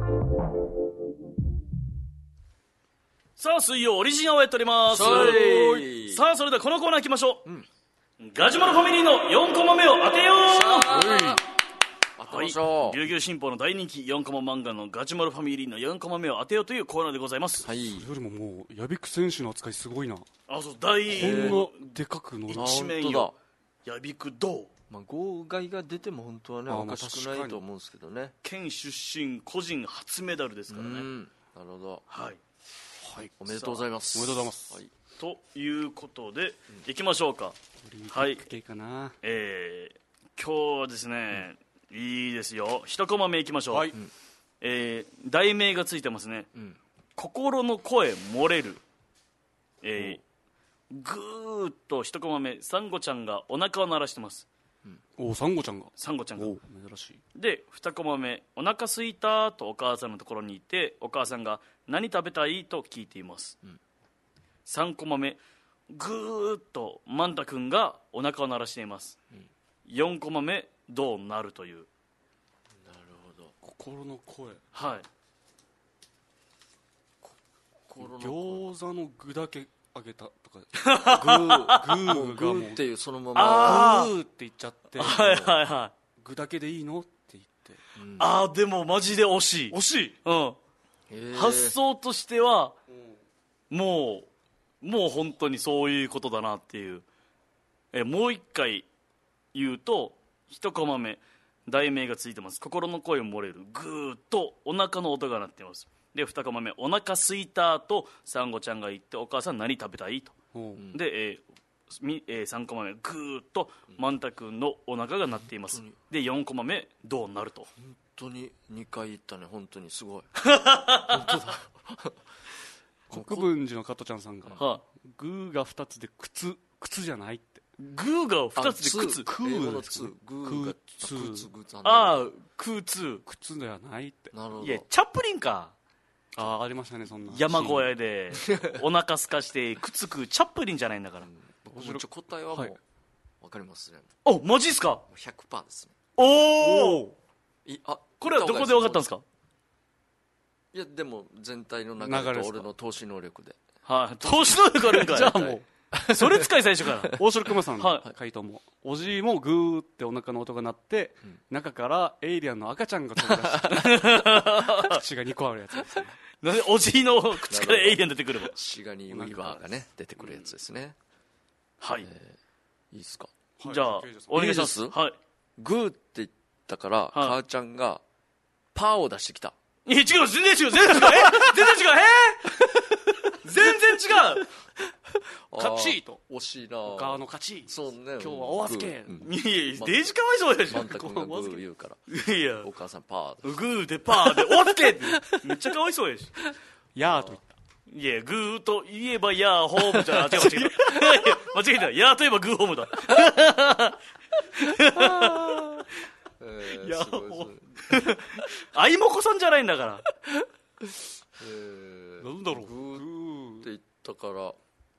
さあ水曜オリジンをやっております。さあそれではこのコーナー行きましょう、うん、ガジュマルファミリーのよんコマ目を当てよう。はい、琉球新報の大人気よんコマ漫画のガジュマルファミリーのよんコマ目を当てようというコーナーでございます。 はい、それよりももうヤビク選手の扱いすごいな。 あ、そう、大こんなでかくの一面よヤビク銅まあ、号外が出ても本当はねあーおかしくないと思うんですけどね。 県出身個人初メダルですからね。 うんなるほど、 はい、 はい、 おめでとうございます。 おめでとうございます、 はい、 ということで、いきましょうか。はい、 系かな、 えー、今日はですね、うん、いいですよ。一コマ目いきましょう。はい、えー、題名がついてますね、うん、心の声漏れる。えー、ぐーっと一コマ目、サンゴちゃんがお腹を鳴らしてます。 うん、おサンゴちゃんがサンゴちゃんが珍しい。 でにコマ目、お腹すいたとお母さんのところにいて、お母さんが何食べたいと聞いています、うん、さんコマ目、ぐーっとマンタ君がお腹を鳴らしています、うん、よんコマ目、どうなるという。なるほど、心の声。 はい、 餃子の具だけあげたとかグーグーがもうグーっていうそのままグーって言っちゃって、 はいはいはい、 具だけでいいのって言って、 うん、ああでもマジで惜しい惜しい、 うん、発想としては、うん、もうもう本当にそういうことだなっていう。えもう一回言うと、一コマ目、題名がついてます。心の声を漏れる。グーッとお腹の音が鳴っています。でにコマ目、お腹すいたとサンゴちゃんが言って、お母さん何食べたいと、うん、で、えーえー、さんコマ目、グーッとマンタ君のお腹が鳴っています。でよんコマ目、どうなると。 本当ににかい言ったね。本当にすごい本当だ国分寺の加トちゃんさんが、はあ、グーがふたつで靴靴じゃないって。 グーがふたつで靴、 クーのツー、 グーが靴、 ああ靴靴ではないって。 なるほど。 いやチャップリンか。 ああありましたね、そんな山小屋でお腹すかしてくっつくチャップリンじゃないんだから、うん、 僕も答えはもう分かりますね。 おマジっすか。 ひゃくパーセント ですね。 おお、 あこれはどこで分かったんですか。 いやでも全体の流れと俺の投資能力で。 はい、投資能力あるんかい。 じゃあもうそれ使い最初から大城熊さんの回答も、はい、おじもグーってお腹の音が鳴って、うん、中からエイリアンの赤ちゃんが飛び出して口がにこあるやつですね。 なんでおじの口からエイリアン出てくるの。 シガニー・ウィーバーがね出てくるやつですね、 うん、はい、 えー、いいですか、 はい、じゃあお願いします。はい、 グーって言ったから、はい、母ちゃんがパーを出してきた。 いや違う、全然違う全然違うえ全然違うえ全然違う勝ちと惜しいな。 お母の勝ち。 そうね、 今日はお預け、 うん、いやいやデイジかわいそうやし。 マンタ君がグー言うからいやお母さんパーグーでパーでお預けってめっちゃかわいそうやし。 ヤーと言った。 いやグーと言えばヤーホームじゃ間違えた間違えた。ヤーといえばグーホームだえー、ヤーホームあいもこさんじゃないんだから。 えー、 なんだろう、 グーって言ったから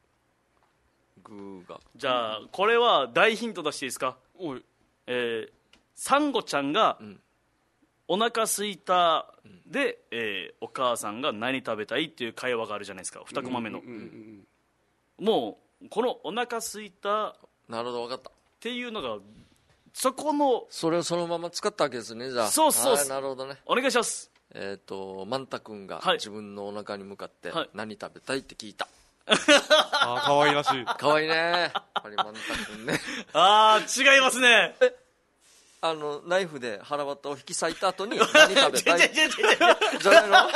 グーが。 じゃあこれは大ヒント出していいですか。 おい、 えー、サンゴちゃんが、うん、お腹すいたで、うん、えー、お母さんが何食べたいっていう会話があるじゃないですか、にコマ目の、うんうんうんうん、もうこのお腹すいたなるほど分かったっていうのがそこのそれをそのまま使ったわけですね。じゃあそうそうそう、 なるほどね。 お願いします。 えっ、ー、とマンタ君が自分のお腹に向かって何食べたいって聞いた、 はい、あーかわいらしい。 かわいいねやっぱりマンタ君ねあー違いますね。 えあのナイフで腹渡を引き裂いた後に何食べたいじゃないの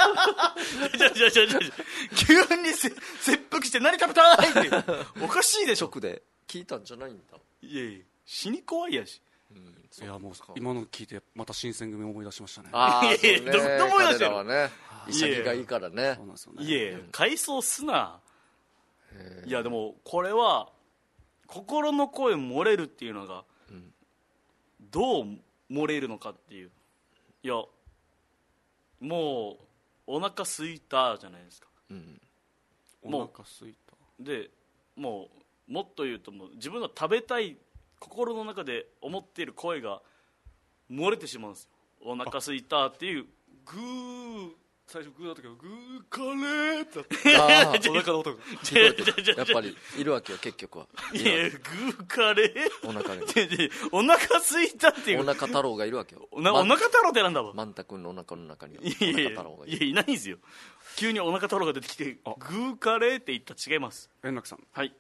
急に切腹して何食べたいっておかしいでしょ。 直で聞いたんじゃないんだ。 いやいや死に怖いやし、 うん、いやもう今の聞いてまた新選組を思い出しましたね。 ああそうね、 どう思い出してる。 彼らはね潔がいいからね。 そうなんですよね。 いやいや回想すな。いやでもこれは心の声漏れるっていうのが、うん、どう漏れるのかっていう。いやもうお腹すいたじゃないですか、うん、 もうお腹すいたでもうもっと言うともう自分が食べたい心の中で思っている声が漏れてしまうんですよ。お腹すいたっていうグー最初グーだったけどグーカレーってあお腹の音がやっぱりいるわけよ結局は。 いやグーカレーお腹にお腹すいたっていうお腹太郎がいるわけよ。 お腹太郎ってなんだわ。 マンタ君のお腹の中にはお腹太郎がいる。いやいやいないんですよ。急にお腹太郎が出てきてグーカレーって言ったら違います。 円楽さん、 はい、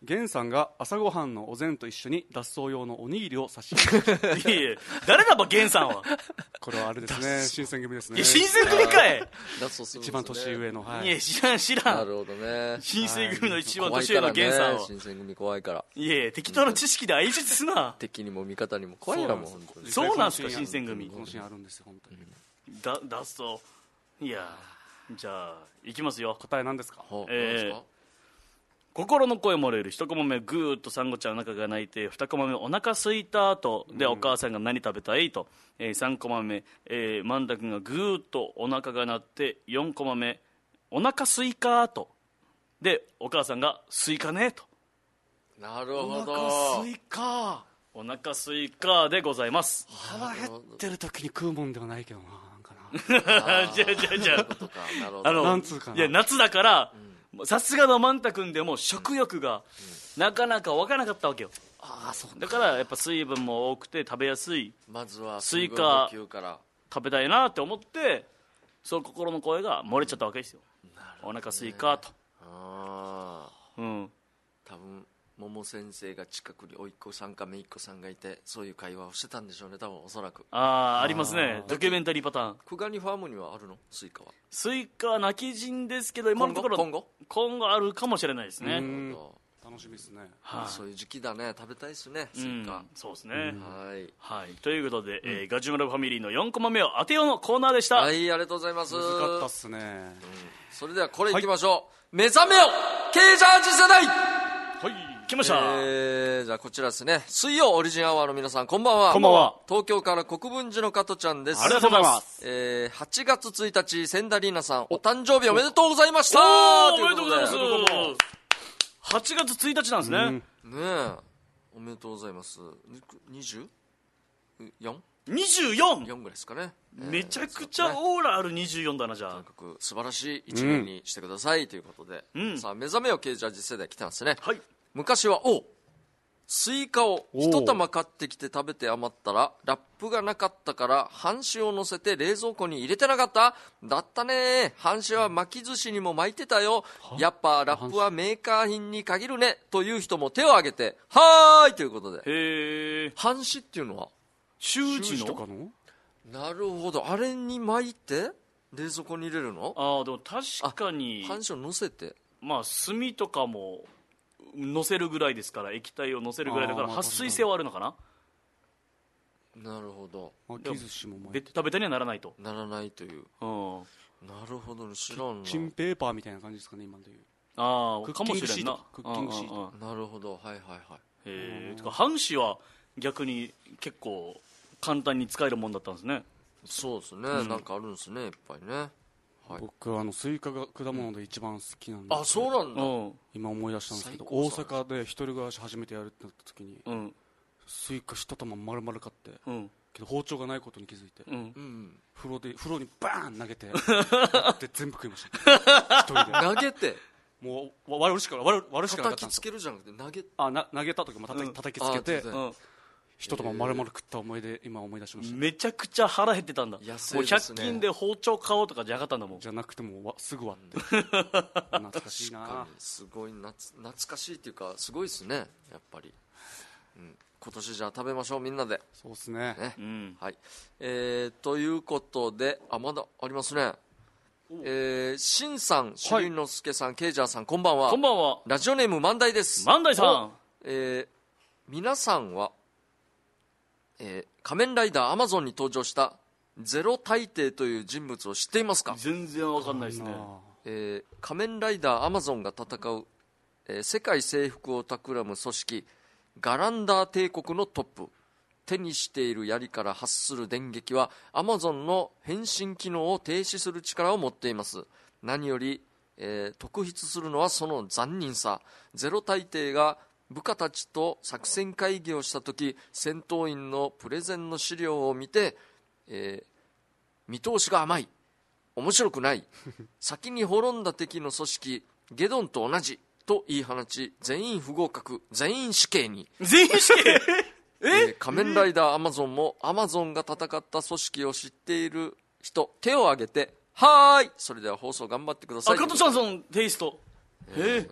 源さんが朝ごはんのお膳と一緒に脱走用のおにぎりを差し入れましたいやいや誰だば源さんは。 これはあれですね、新選組ですね。 いや新選組かい。 脱走するんですね。 一番年上の、はいいや知らん知らん。 なるほどね。 新選組の一番怖い年上のからね。 源さんは。 新選組怖いから。 いやいや適当な知識で相槌すな。 敵にも味方にも怖いからもう本当に。 そうなんすか新選組。 このシーンあるんですよ本当に。 だ脱走。いやじゃあいきますよ。 答え何ですか？ はあえー何ですか？ 心の声漏れる一コマ目ぐーっとサンゴちゃんお腹が鳴いて二コマ目お腹すいたとで、お母さんが何食べたいと、えー、三コマ目、えー、万太君がぐーっとお腹が鳴って四コマ目お腹すいかとでお母さんがすいかねと。 なるほお腹どす。いか。 お腹すいかでございます。 腹減ってる時に食うもんではないけどな、なんかな。 じゃあじゃあじゃあとかなるほど。 あのなんつうかないや夏だからさすがの万太君でも食欲がなかなか湧かなかったわけよ。 ああ、そうだからやっぱ水分も多くて食べやすいまずはスイカ水分補給から。 食べたいなって思ってそう心の声が漏れちゃったわけですよ。お腹すいかと。 ああ。 うん多分桃先生が近くに甥っ子さんか姪っ子さんがいてそういう会話をしてたんでしょうね多分おそらく。 ああありますねドキュメンタリーパターン。 久我にファームにはあるのスイカは？ スイカ泣き人ですけど今のところ今後今後あるかもしれないですね。 うん今後楽しみですね。 はいそういう時期だね食べたいですねスうんイカ。 そうですね。 はいはいということで、えーガジュマルファミリーのよんコマ目を当てようのコーナーでした。 はいありがとうございます。 難かったっすね。 それではこれいきましょう、目覚めよケージャー次世代。 はい来ました。 えー、じゃあこちらですね水曜オリジンアワーの皆さんこんばんは。 こんばんは。 東京から国分寺の加トちゃんです。 ありがとうございます。 えー、はちがつついたち千田里奈さんお誕生日おめでとうございました。 おーおということでめでとうございます。はちがつついたちなんですね。 うんねえおめでとうございます。にじゅうよん? にじゅうよん。 よんぐらいですかね。 めちゃくちゃオーラあるにじゅうよんだなじゃあとにか。く素晴らしい一年にしてくださいということで、 うんさあ目覚めよケージャー次世代来てますね。 はい。 昔はおスイカを一玉買ってきて食べて余ったらラップがなかったから半紙を乗せて冷蔵庫に入れてなかっただったね。半紙は巻き寿司にも巻いてたよ。やっぱラップはメーカー品に限るねという人も手を挙げてはーいということで、 へえ。 半紙っていうのは周知の周知とかのなるほどあれに巻いて冷蔵庫に入れるの。 ああでも確かに半紙を乗せてまあ炭とかも乗せるぐらいですから液体を乗せるぐらいだからあーまあ撥水性はあるのかな。 なるほど巻き寿司も巻でいて食べたにはならないと。 ならないという。 うん。 なるほどね知らんな。 チンペーパーみたいな感じですかね今でいう。 ああかクッキングもしれんな。 シートクッキングシートうんうんうんなるほどはいはいはい。 へえ。てか半紙は逆に結構簡単に使えるもんだったんですね。 そうですね、なんかあるんですねいっぱいね。はい僕はあのスイカが果物で一番好きなんで、 あそうなんだ。 うん今思い出したんですけど最高大阪で一人暮らし初めてやるってなった時にうんスイカ一玉丸々買ってうんけど包丁がないことに気づいてうん。 うん風呂で風呂にバーン投げて割って全部食いました一人で投げてもうわ割るしか割る割るしかなかったんですよ叩きつけるじゃなくて投げあな投げた時も叩き,、 うん叩きつけてあ全然うん。 一玉丸々食った思い出今思い出しました、 めちゃくちゃ腹減ってたんだ。もう安いですねひゃく均で包丁買おうとかじゃなかったんだもん。 じゃなくてもわすぐ割って懐かしいな確かにすごい懐懐かしいっていうかすごいですねやっぱり、うん、今年じゃあ食べましょうみんなでそうですねね、 うん。 はいえー、ということであまだありますねえー、しんさんしゅりのすけさん、ケイジャーさんこんばんは。 こんばんは。 ラジオネーム万代です。 万代さん。 えー、皆さんは、えー、仮面ライダーアマゾンに登場したゼロ大帝という人物を知っていますか。 全然わかんないですね。 えー、仮面ライダーアマゾンが戦う、えー世界征服を企む組織ガランダー帝国のトップ。手にしている槍から発する電撃はアマゾンの変身機能を停止する力を持っています。何より、えー特筆するのはその残忍さ。ゼロ大帝が部下たちと作戦会議をした時戦闘員のプレゼンの資料を見て、えー見通しが甘い、面白くない、先に滅んだ敵の組織ゲドンと同じと言い放ち全員不合格、全員死刑に。 全員死刑えー仮面ライダーアマゾンもアマゾンが戦った組織を知っている人手を挙げてはーい。それでは放送頑張ってくださあ、 い。 加藤さんそのテイスト。へえ。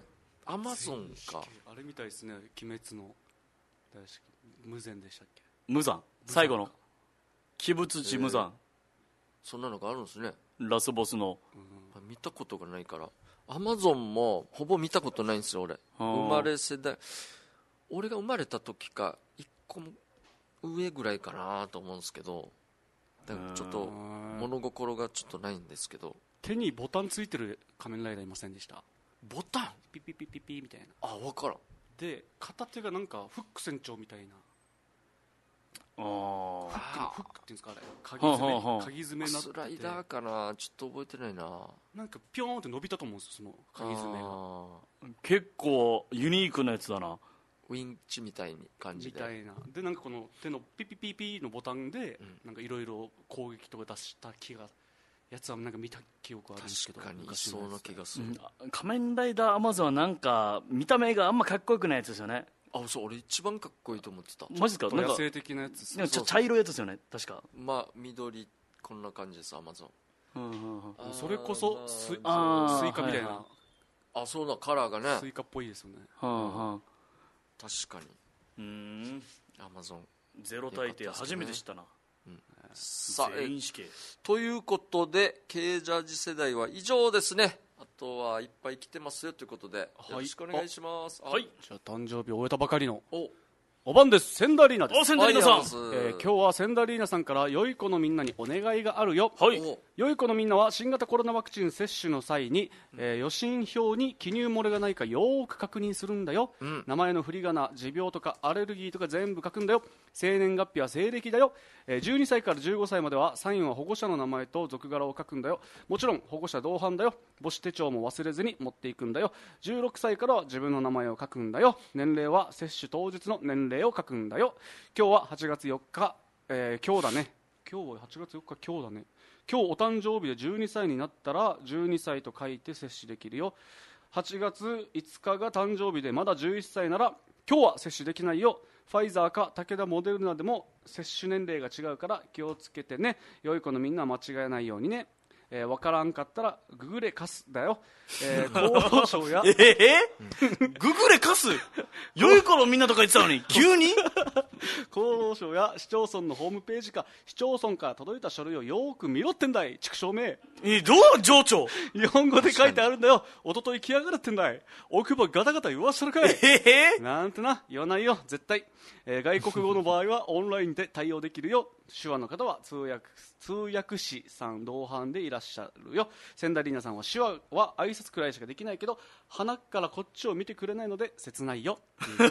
アマゾンか。 あれみたいですね、鬼滅の大好き無惨でしたっけ。 無惨、最後の鬼物地無惨、 そんなのがあるんですね。 ラスボスの、 うん、見たことがないからアマゾンもほぼ見たことないんですよ俺。生まれ世代、俺が生まれた時かいっこも上ぐらいかなと思うんですけど、だからちょっと物心がちょっとないんですけど。 手にボタンついてる仮面ライダーいませんでした？ ボタンピピピピピみたいな。 あ、分からん。 で片手がなんかフック船長みたいな、 あフックのフックっていうんですか、あれ鍵はあ爪、 はあはあ鍵爪になっててスライダーかな、ちょっと覚えてないな。 なんかピョーンって伸びたと思うんですよ、その鍵爪があ結構ユニークなやつだな。 ウィンチみたいに感じで。 みたいな。でなんかこの手のピピピピのボタンで、なんかいろいろ攻撃とか出した気が、やつはなんか見た記憶あるんですけど、 確かにいそうな気がする、 うん、仮面ライダーアマゾンはなんか見た目があんまかっこよくないやつですよね。 あ、そう、俺一番かっこいいと思ってた。 マジですか？なんか野生的なやつですね。 なんかちょっと茶色いやつですよね確か。 まあ緑、こんな感じですアマゾン。 うんうんうん、 それこそスイあースイカみたいな、 はいはあ、そうな、カラーがねスイカっぽいですよね。 はあはあ、 確かにうーん、 アマゾン。 ゼロ大抵初めて知ったな。 さあ、え全員死刑。 ということで K ジャージ世代は以上ですね。あとはいっぱい来てますよということで、よろしくお願いします。 はい、 じゃあ誕生日を終えたばかりのおおばんです。センダリーナです。 お、センダリーナさん、 はい、 えー今日はセンダリーナさんから良い子のみんなにお願いがあるよ。 はいお良い子のみんなは新型コロナワクチン接種の際に、えー予診票に記入漏れがないかよーく確認するんだよ、 ん名前の振り仮名、持病とかアレルギーとか全部書くんだよ、生年月日は西暦だよ、えーじゅうにさいからじゅうごさいまではサインは保護者の名前と属柄を書くんだよ、もちろん保護者同伴だよ、母子手帳も忘れずに持っていくんだよ、じゅうろくさいからは自分の名前を書くんだよ、年齢は接種当日の年齢を書くんだよ、今日ははちがつよっか、えー今日だね今日ははちがつよっか今日だね今日お誕生日でじゅうにさいになったらじゅうにさいと書いて接種できるよ、はちがついつかが誕生日でまだじゅういっさいなら今日は接種できないよ、ファイザーか武田モデルナでも接種年齢が違うから気をつけてね、良い子のみんなは間違えないようにね、えー、分からんかったらググレカスだよ、えー、厚労省やえー、ググレカス良い頃みんなとか言ってたのに急に厚労省や市町村のホームページか市町村から届いた書類をよーく見ろってんだい、畜生め。 えー、どう情緒日本語で書いてあるんだよ、おととい来やがるってんだい、奥歯ガタガタ言わせるかい、 えー、 なんてな言わないよ絶対、えー外国語の場合はオンラインで対応できるよ、手話の方は通訳通訳士さん同伴でいらっしゃるよ、センダリーナさんは手話は挨拶くらいしかできないけど鼻からこっちを見てくれないので切ないよメ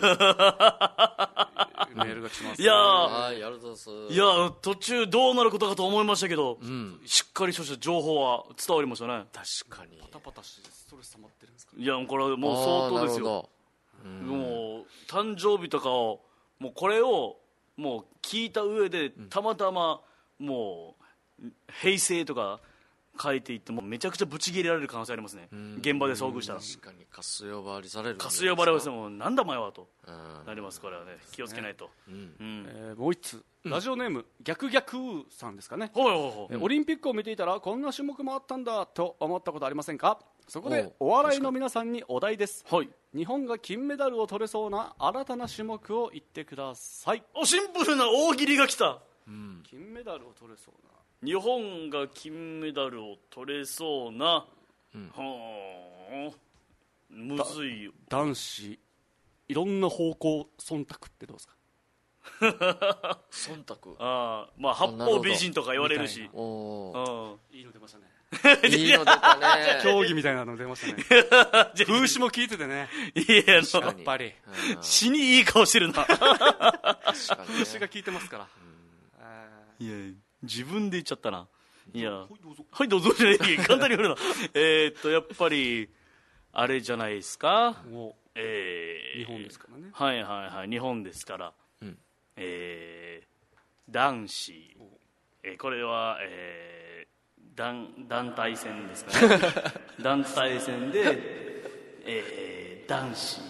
ールが来てます、ね、 いやーはい、ありがとうございます。 いや途中どうなることかと思いましたけど、 うん、 しっかりとした情報は伝わりましたね。 確かに。 パタパタしてストレス溜まってるんですかね。 いやこれはもう相当ですよ、 うん、 もう誕生日とかをもうこれをもう聞いた上でたまたまもう平成とか書いていってもめちゃくちゃブチ切れられる可能性ありますね、現場で遭遇したら。 確かにカス呼ばわりされる、 カス呼ばれはしてもなんだ前はとうんなりますからね、気をつけないと、 うんうんえーもう一つラジオネーム、逆逆さんですかね、 ほいほいほいえーオリンピックを見ていたらこんな種目もあったんだと思ったことありまシンか。そこでお笑いの皆さんにお題です。 はい日本が金メダルを取れそうな新たな種目を言ってください。 おシンプルな大喜利が来た。 金メダルを取れそうな日本が金メダルを取れそうな、はあむずいよ。 男子いろんな方向忖度ってどうですか。 忖度。 ああまあ八方美人とか言われるし、 おおうんいいの出ましたね。 いいの出たね。 競技みたいなの出ましたね。風刺も聞いててね。 いやあのやっぱりうん死にいい顔してるな。 確かにね風刺が効いてますから。あいや自分で言っちゃったな。いやーはいどうぞ。 はいどうぞじゃない簡単に言われるな。えーっとやっぱりあれじゃないですか。 もえーう日本ですからね。 はいはいはい日本ですから、 うんえー男子、えーこれは、えー団団体戦ですかね。団体戦で、えー男子、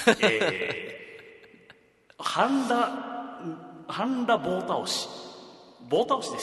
えー、半田半田棒倒し棒倒しです。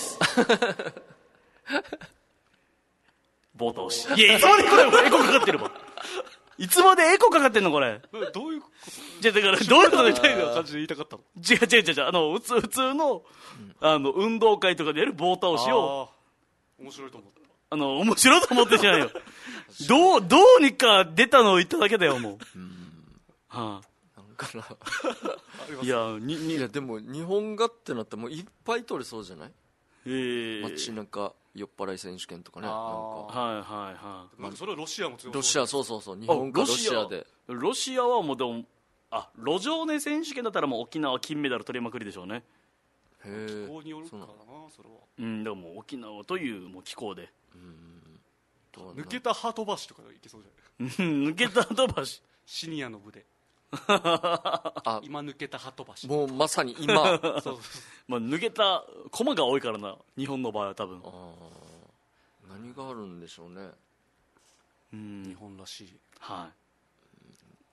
棒倒しいやいつまでこれエコかかってればいつまでエコかかってんのこれ。 どういうことじゃだからどういうことみたいな感じで言いたかったの。 違う違う違う違う、あの普通普通の、あの運動会とかでやる棒倒しを、 あ面白いと思った。 あの面白いと思ってじゃないよ。どうどうにか出たのを言っただけだよもう。はあ、 なんかないやににいやでも日本画ってなったらもういっぱい取れそうじゃない？ えー、 街中酔っ払い選手権とかね。なんかはいはいはい。 なんかそれはロシアも強そう。 ロシア、そうそうそう、日本かロシアで。 ロシアはもうでも、あ、路上寝選手権だったらもう沖縄金メダル取りまくりでしょうね。 へえ。 気候によるかな、それは。 うん、でももう沖縄というもう気候で。 抜けたハトバシとかいけそうじゃない？ 抜けたハトバシ。 シニアの部で。 あ、 今抜けたハトバシ。 もうまさに今。 そうそうそう。 まあ抜けた駒が多いからな、日本の場合は多分。 あ何があるんでしょうね。 うん、 日本らしい。 はい。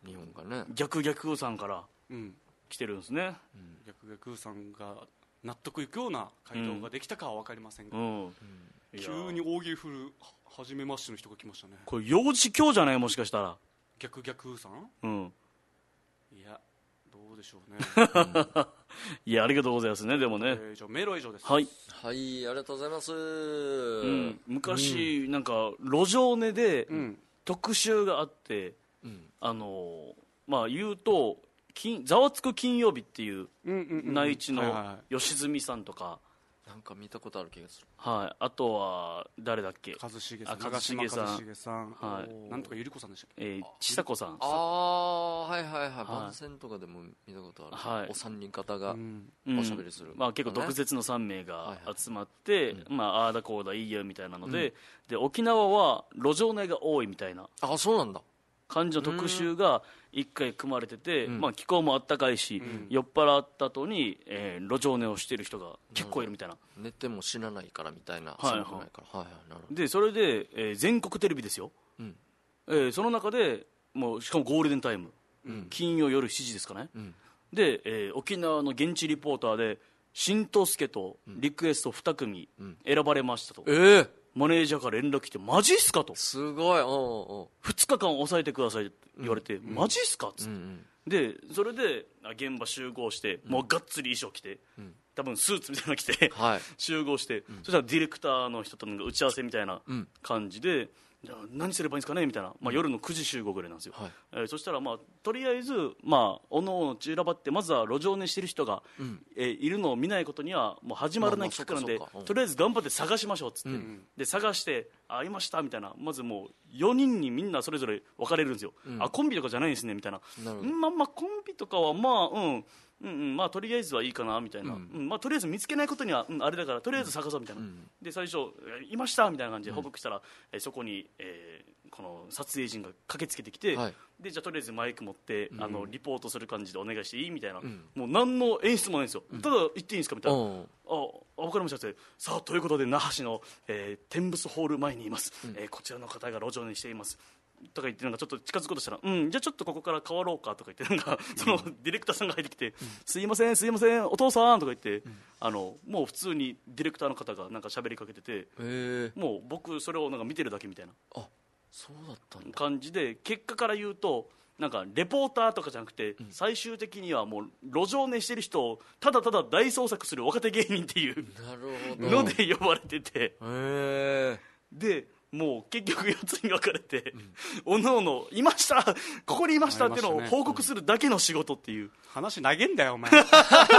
日本がね。 逆逆さんからうん来てるんですね。 うん、逆逆さんが納得いくような回答ができたかは分かりませんが、 うんうん、 急に大喜利振る初めましての人が来ましたね。 これ幼児教じゃないもしかしたら。 逆逆さん？ うん。 いやどうでしょうね。 うん、いやありがとうございますねでもね。 えー、じゃあメールは以上です。 はいはいありがとうございます。 うん、昔、うん、なんか路上寝で特集があって、うん、あのまあ言うと金ざわつく金曜日っていう内地の吉住さんとか。 なんか見たことある気がする。 はい、あとは誰だっけ？ 一茂さん、 長嶋一茂さん、 はい、 なんとかゆり子さんでしたっけ？ えー、ちさ子さん。 ああはいはいはい、番宣とかでも見たことある。はい、お三人方がおしゃべりする。 うん、まあ結構毒舌の三名が集まって、はいはい、まあああだこうだいいよみたいなので、うん、で沖縄は路上寝が多いみたいな。 あそうなんだ。 感じの特集が一回組まれてて、まあ、気候もあったかいし、うん、酔っ払った後に、えー、路上寝をしている人が結構いるみたいな。 寝ても死なないからみたいな。 はいはい、はいはい、なるほど。でそれで、えー、全国テレビですよ、うんえー、その中でもうしかもゴールデンタイム、うん、金曜夜しちじですかね、うん、で、えー、沖縄の現地リポーターで新藤助とリクエストに組選ばれましたと、うん、えーマネージャーから連絡来てマジっすかと。 すごい。おうおうふつかかん抑えてくださいって言われて、うん、マジっすかっつって、うんうん、でそれで現場集合して、うん、もうがっつり衣装着て、うん、多分スーツみたいなの着て、はい、集合して、うん、そしたらディレクターの人との打ち合わせみたいな感じで、うんじゃあ何すればいいんですかねみたいな、まあ、夜のくじ集合ぐらいなんですよ、はいえー、そしたら、まあ、とりあえず、まあ、おのおの散らばってまずは路上寝してる人が、うんえー、いるのを見ないことにはもう始まらない企画なんで、まあまあ、とりあえず頑張って探しましょうっつって、うん、で探してあいましたみたいな、まずもうよにんにみんなそれぞれ分かれるんですよ、うん、あコンビとかじゃないんですねみたいな、んまあまあコンビとかはまあうんうんうんまあ、とりあえずはいいかなみたいな、うんうんまあ、とりあえず見つけないことには、うん、あれだからとりあえず探そうみたいな、うん、で最初いましたみたいな感じで報告したら、うんえー、そこに、えー、この撮影陣が駆けつけてきて、はい、でじゃあとりあえずマイク持って、うん、あのリポートする感じでお願いしていいみたいな、うん、もう何の演出もないんですよ、うん、ただ行っていいんですかみたいな、ああ分かりましたってさあということで那覇市の、えー、天仏ホール前にいます、うんえー、こちらの方が路上にしていますとか言ってなんかちょっと近づくことしたらうんじゃあちょっとここから変わろうかとか言ってなんかそのディレクターさんが入ってきて、うん、すいませんすいませんお父さんとか言って、うん、あのもう普通にディレクターの方がなんか喋りかけてて、もう僕それをなんか見てるだけみたいなあそうだったんだ感じで結果から言うとなんかレポーターとかじゃなくて、うん、最終的にはもう路上寝してる人をただただ大捜索する若手芸人っていうので呼ばれててへでもう結局よっつに分かれて、うん、おのおのいましたここにいましたっていうのを報告するだけの仕事っていう、うん、 話投げんだよお前話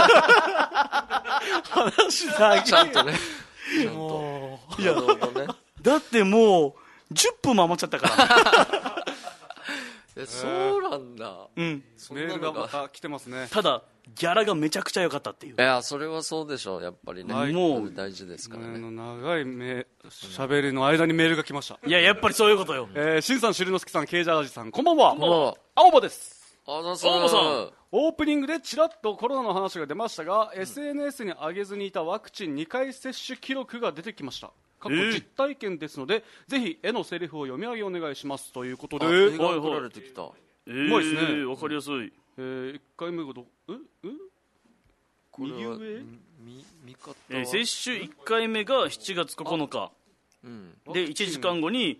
投げちゃんとねもういや、ね、だってもうじゅっぷんも余っちゃったからえそうなんだ、 うん、 メールがまた来てますね。 ただギャラがめちゃくちゃ良かったっていう。 いやそれはそうでしょうやっぱりね、はい、もう大事ですからね。 長いめ喋りの間にメールが来ました。 いややっぱりそういうことよ。 えー、しんさんしりのすけさんケイジャージさんこんばんは。 こんばんは。 青葉です。 青葉さんオープニングでちらっとコロナの話が出ましたが、うん、エスエヌエス に上げずにいたワクチンにかい接種記録が出てきました。過去実体験ですので、えー、ぜひ絵のセリフを読み上げお願いしますということで、 絵が送られてきた。 えー、うまいですね。わかりやすい。 えー、いっかいめがどええ右上み見方、 えー、接種いっかいめがしちがつここのか、うん、でいちじかんごに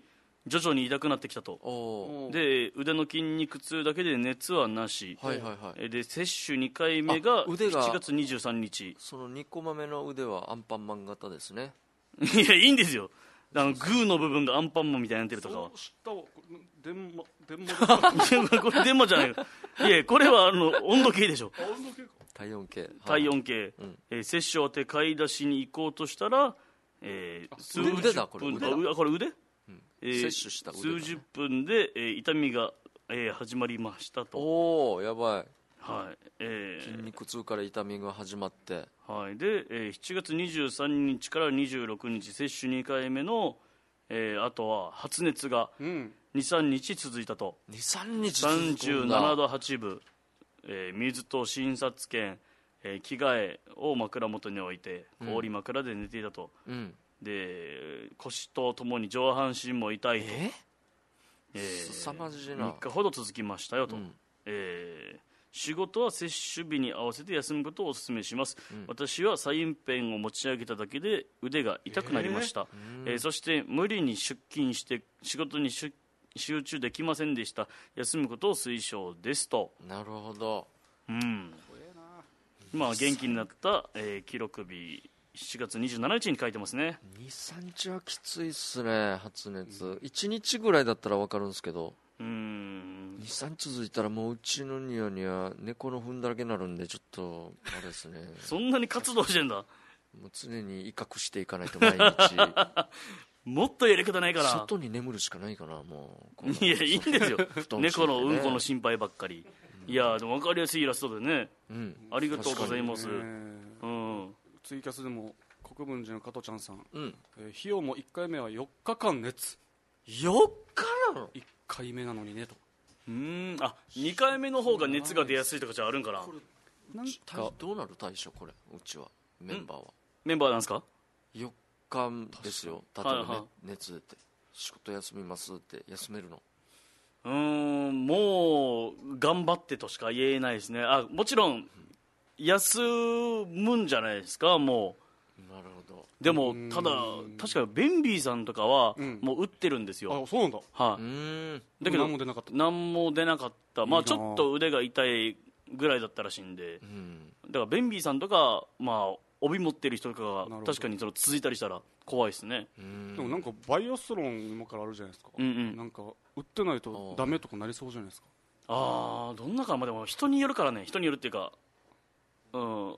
徐々に痛くなってきたと。 おで腕の筋肉痛だけで熱はなし、 はいはいはい。 で接種にかいめがあ腕がしちがつにじゅうさんにち。 そのにこまめの腕はアンパンマン型ですね。 いやいいんですよ、あのグーの部分がアンパンマンみたいになってるとかは。 そうしたわ電話電話これ電話じゃないよ。いやこれはあの温度計でしょ。 温度計か。 体温計。 体温計、 うんえー接種終わって買い出しに行こうとしたら、えー、数腕だこれ分腕だあうこれ腕、えー接種した腕だね数十分で、えー痛みが、えー始まりましたと。 おおやばい。 はいえー筋肉痛から痛みが始まって。 はいでえーしちがつにじゅうさんにちからにじゅうろくにち接種にかいめの、えーあとは発熱がうんにさんにち続いたと。 にさんにちさ続くんだ。 んじゅうななどはちぶ、えー水と診察券、えー着替えを枕元に置いて氷枕で寝ていたと。 うん。 で腰とともに上半身も痛いと、 ええー凄まじいなみっかほど続きましたよと、 うんえー仕事は接種日に合わせて休むことをお勧めします、私はサインペンを持ち上げただけで腕が痛くなりました、えーそして無理に出勤して仕事に出集中できませんでした。休むことを推奨ですと。 なるほど。 うんまあ元気になった、えー記録日しちがつにじゅうしちにちに書いてますね。 にさんにちはきついっすね。発熱いちにちぐらいだったら分かるんですけど、 うーんにさんにち続いたらもううちの庭には猫の糞だらけになるんで、ちょっとあれですね。 そんなに活動してんだ。 もう常に威嚇していかないと毎日もっとやり方ないかな。 外に眠るしかないかな。もうこんないやいいんですよ布団敷いてね猫のうんこの心配ばっかり、いやでも分かりやすいイラストでね、 うんありがとうございます。 えうーんツイキャスでも国分寺の加藤ちゃんさん、 うんえー費用もいっかいめはよっかかん熱、 よっかなの。 いっかいめなのにねと。 うーんあにかいめの方が熱が出やすいとかじゃあるんかな。 なん対どうなる対処これうちはメンバーはメンバーなんですか。 よっかですよ。例えば、ねはいはい熱出て仕事休みますって休めるの。 うーんもう頑張ってとしか言えないですね。あもちろん休むんじゃないですか。もうなるほど。 でもただ確かベンビーさんとかはうんもう打ってるんですよ、 あそうなんだ。 はい、 うーんだけど何も出なかった。 何も出なかった。まあいいなちょっと腕が痛いぐらいだったらしいんで、 うんだからベンビーさんとかまあ帯持ってる人とかなるほどが確かにその続いたりしたら怖いですね。 うんでもなんかバイアスロン今からあるじゃないですか、 うんうんなんか売ってないとダメとかなりそうじゃないですか。 ああどんなかまあでも人によるからね。人によるっていうかうん、 うん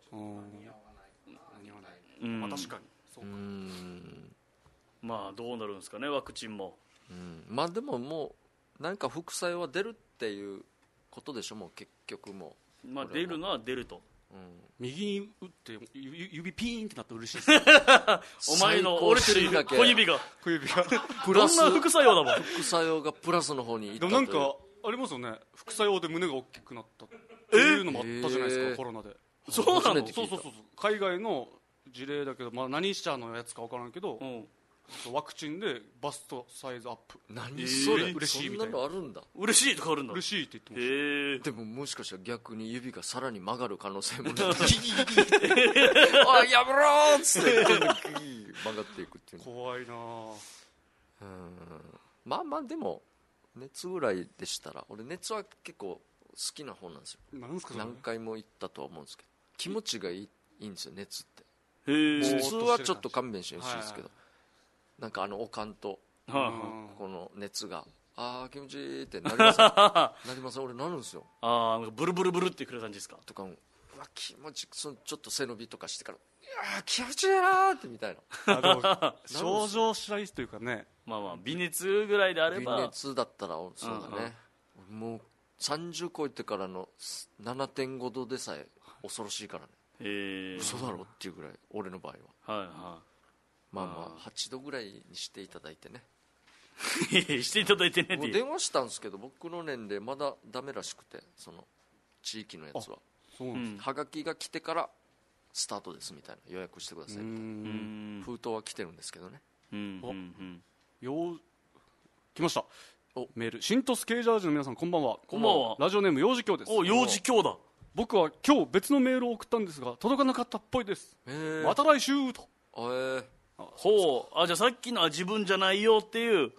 うんまあ確かにそううか。 んまあどうなるんですかねワクチンも。 うんまあでももうなんか副作用は出るっていうことでしょ。もう結局もまあこれはもう出るのは出ると。 う、うん、 右に打って指指ピーンってなったら嬉しいですねお前の折れてる最高小指が小指がプラスどんな副作用だもん。 副作用がプラスの方にいったでもなんかありますよね、副作用で胸が大きくなったっていうのもあったじゃないですか、 えーコロナで。 そうなの初めて聞いたそうそうそうそう、海外の事例だけど、まあ、何社のやつか分からんけど、 うんワクチンでバストサイズアップ何それ、 えーそんな嬉しいみたいなのあるんだ。 嬉しいとかあるんだ。 嬉しいって言ってましへえでももしかしたら逆に指がさらに曲がる可能性もねギギギギっておいやめろーっつってどんどんギギ曲がっていくっていうた。 の。 怖いなぁ。 うんまあまあでも熱ぐらいでしたら俺熱は結構好きな方なんですよ。 なんすかそれ。 何回も行ったとは思うんですけど気持ちがいい、いいんですよ熱って。 へえ普通はちょっと勘弁してほしいですけど、 はいなんかあのおかんとはいはいうんこの熱がああ気持ちいいってなりませんなりません俺なるんですよ。 ああなんかブルブルブルってくる感じですか。 とかもうわ気持ちそのちょっと背伸びとかしてからいやー気持ちいいなーってみたいな。 あでも症状次第というかね。 まあまあ微熱ぐらいであれ微ば熱だったらそうだね、もうさんじゅう超えてからの ななてんご 度でさえ恐ろしいからね。 へえ嘘だろっていうぐらい俺の場合ははいはまあまあはちどぐらいにしていただいてね。 いしていただいてねっていう。 もう電話したんですけど僕の年齢まだダメらしくてその地域のやつはそうなんです。 はがきが来てからスタートですみたいな予約してくださいみたいなうん封筒は来てるんですけどね。 うんうんうんよう来ました。 おメール、シントスケージャージの皆さんこんばんは。 こんばんは。 ラジオネーム幼児教です。 お幼児教だ。 僕は今日別のメールを送ったんですが届かなかったっぽいです。 へえまた来週と。 えーほうあじゃあさっきのは自分じゃないよっていう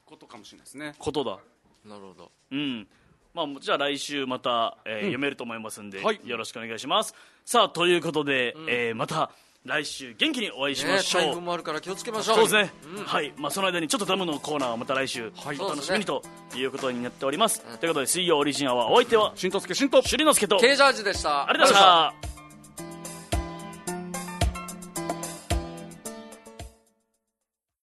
ことかもしれないですね。 ことだ。 なるほど。 うん。まあ、じゃあ来週また、えーうん、読めると思いますんで、 はい、 よろしくお願いします。さあ、ということで、うん、えー、また来週元気にお会いしましょう。 ね、台風もあるから気をつけましょう。 そうですね、うん、はい、まあ、その間にちょっとダムのコーナーはまた来週、はい、お楽しみにということになっております、うん、ということで水曜オリジンアワーお相手はしんとすけしんとしゅりのすけとケイジャージでした。 ありがとうございました。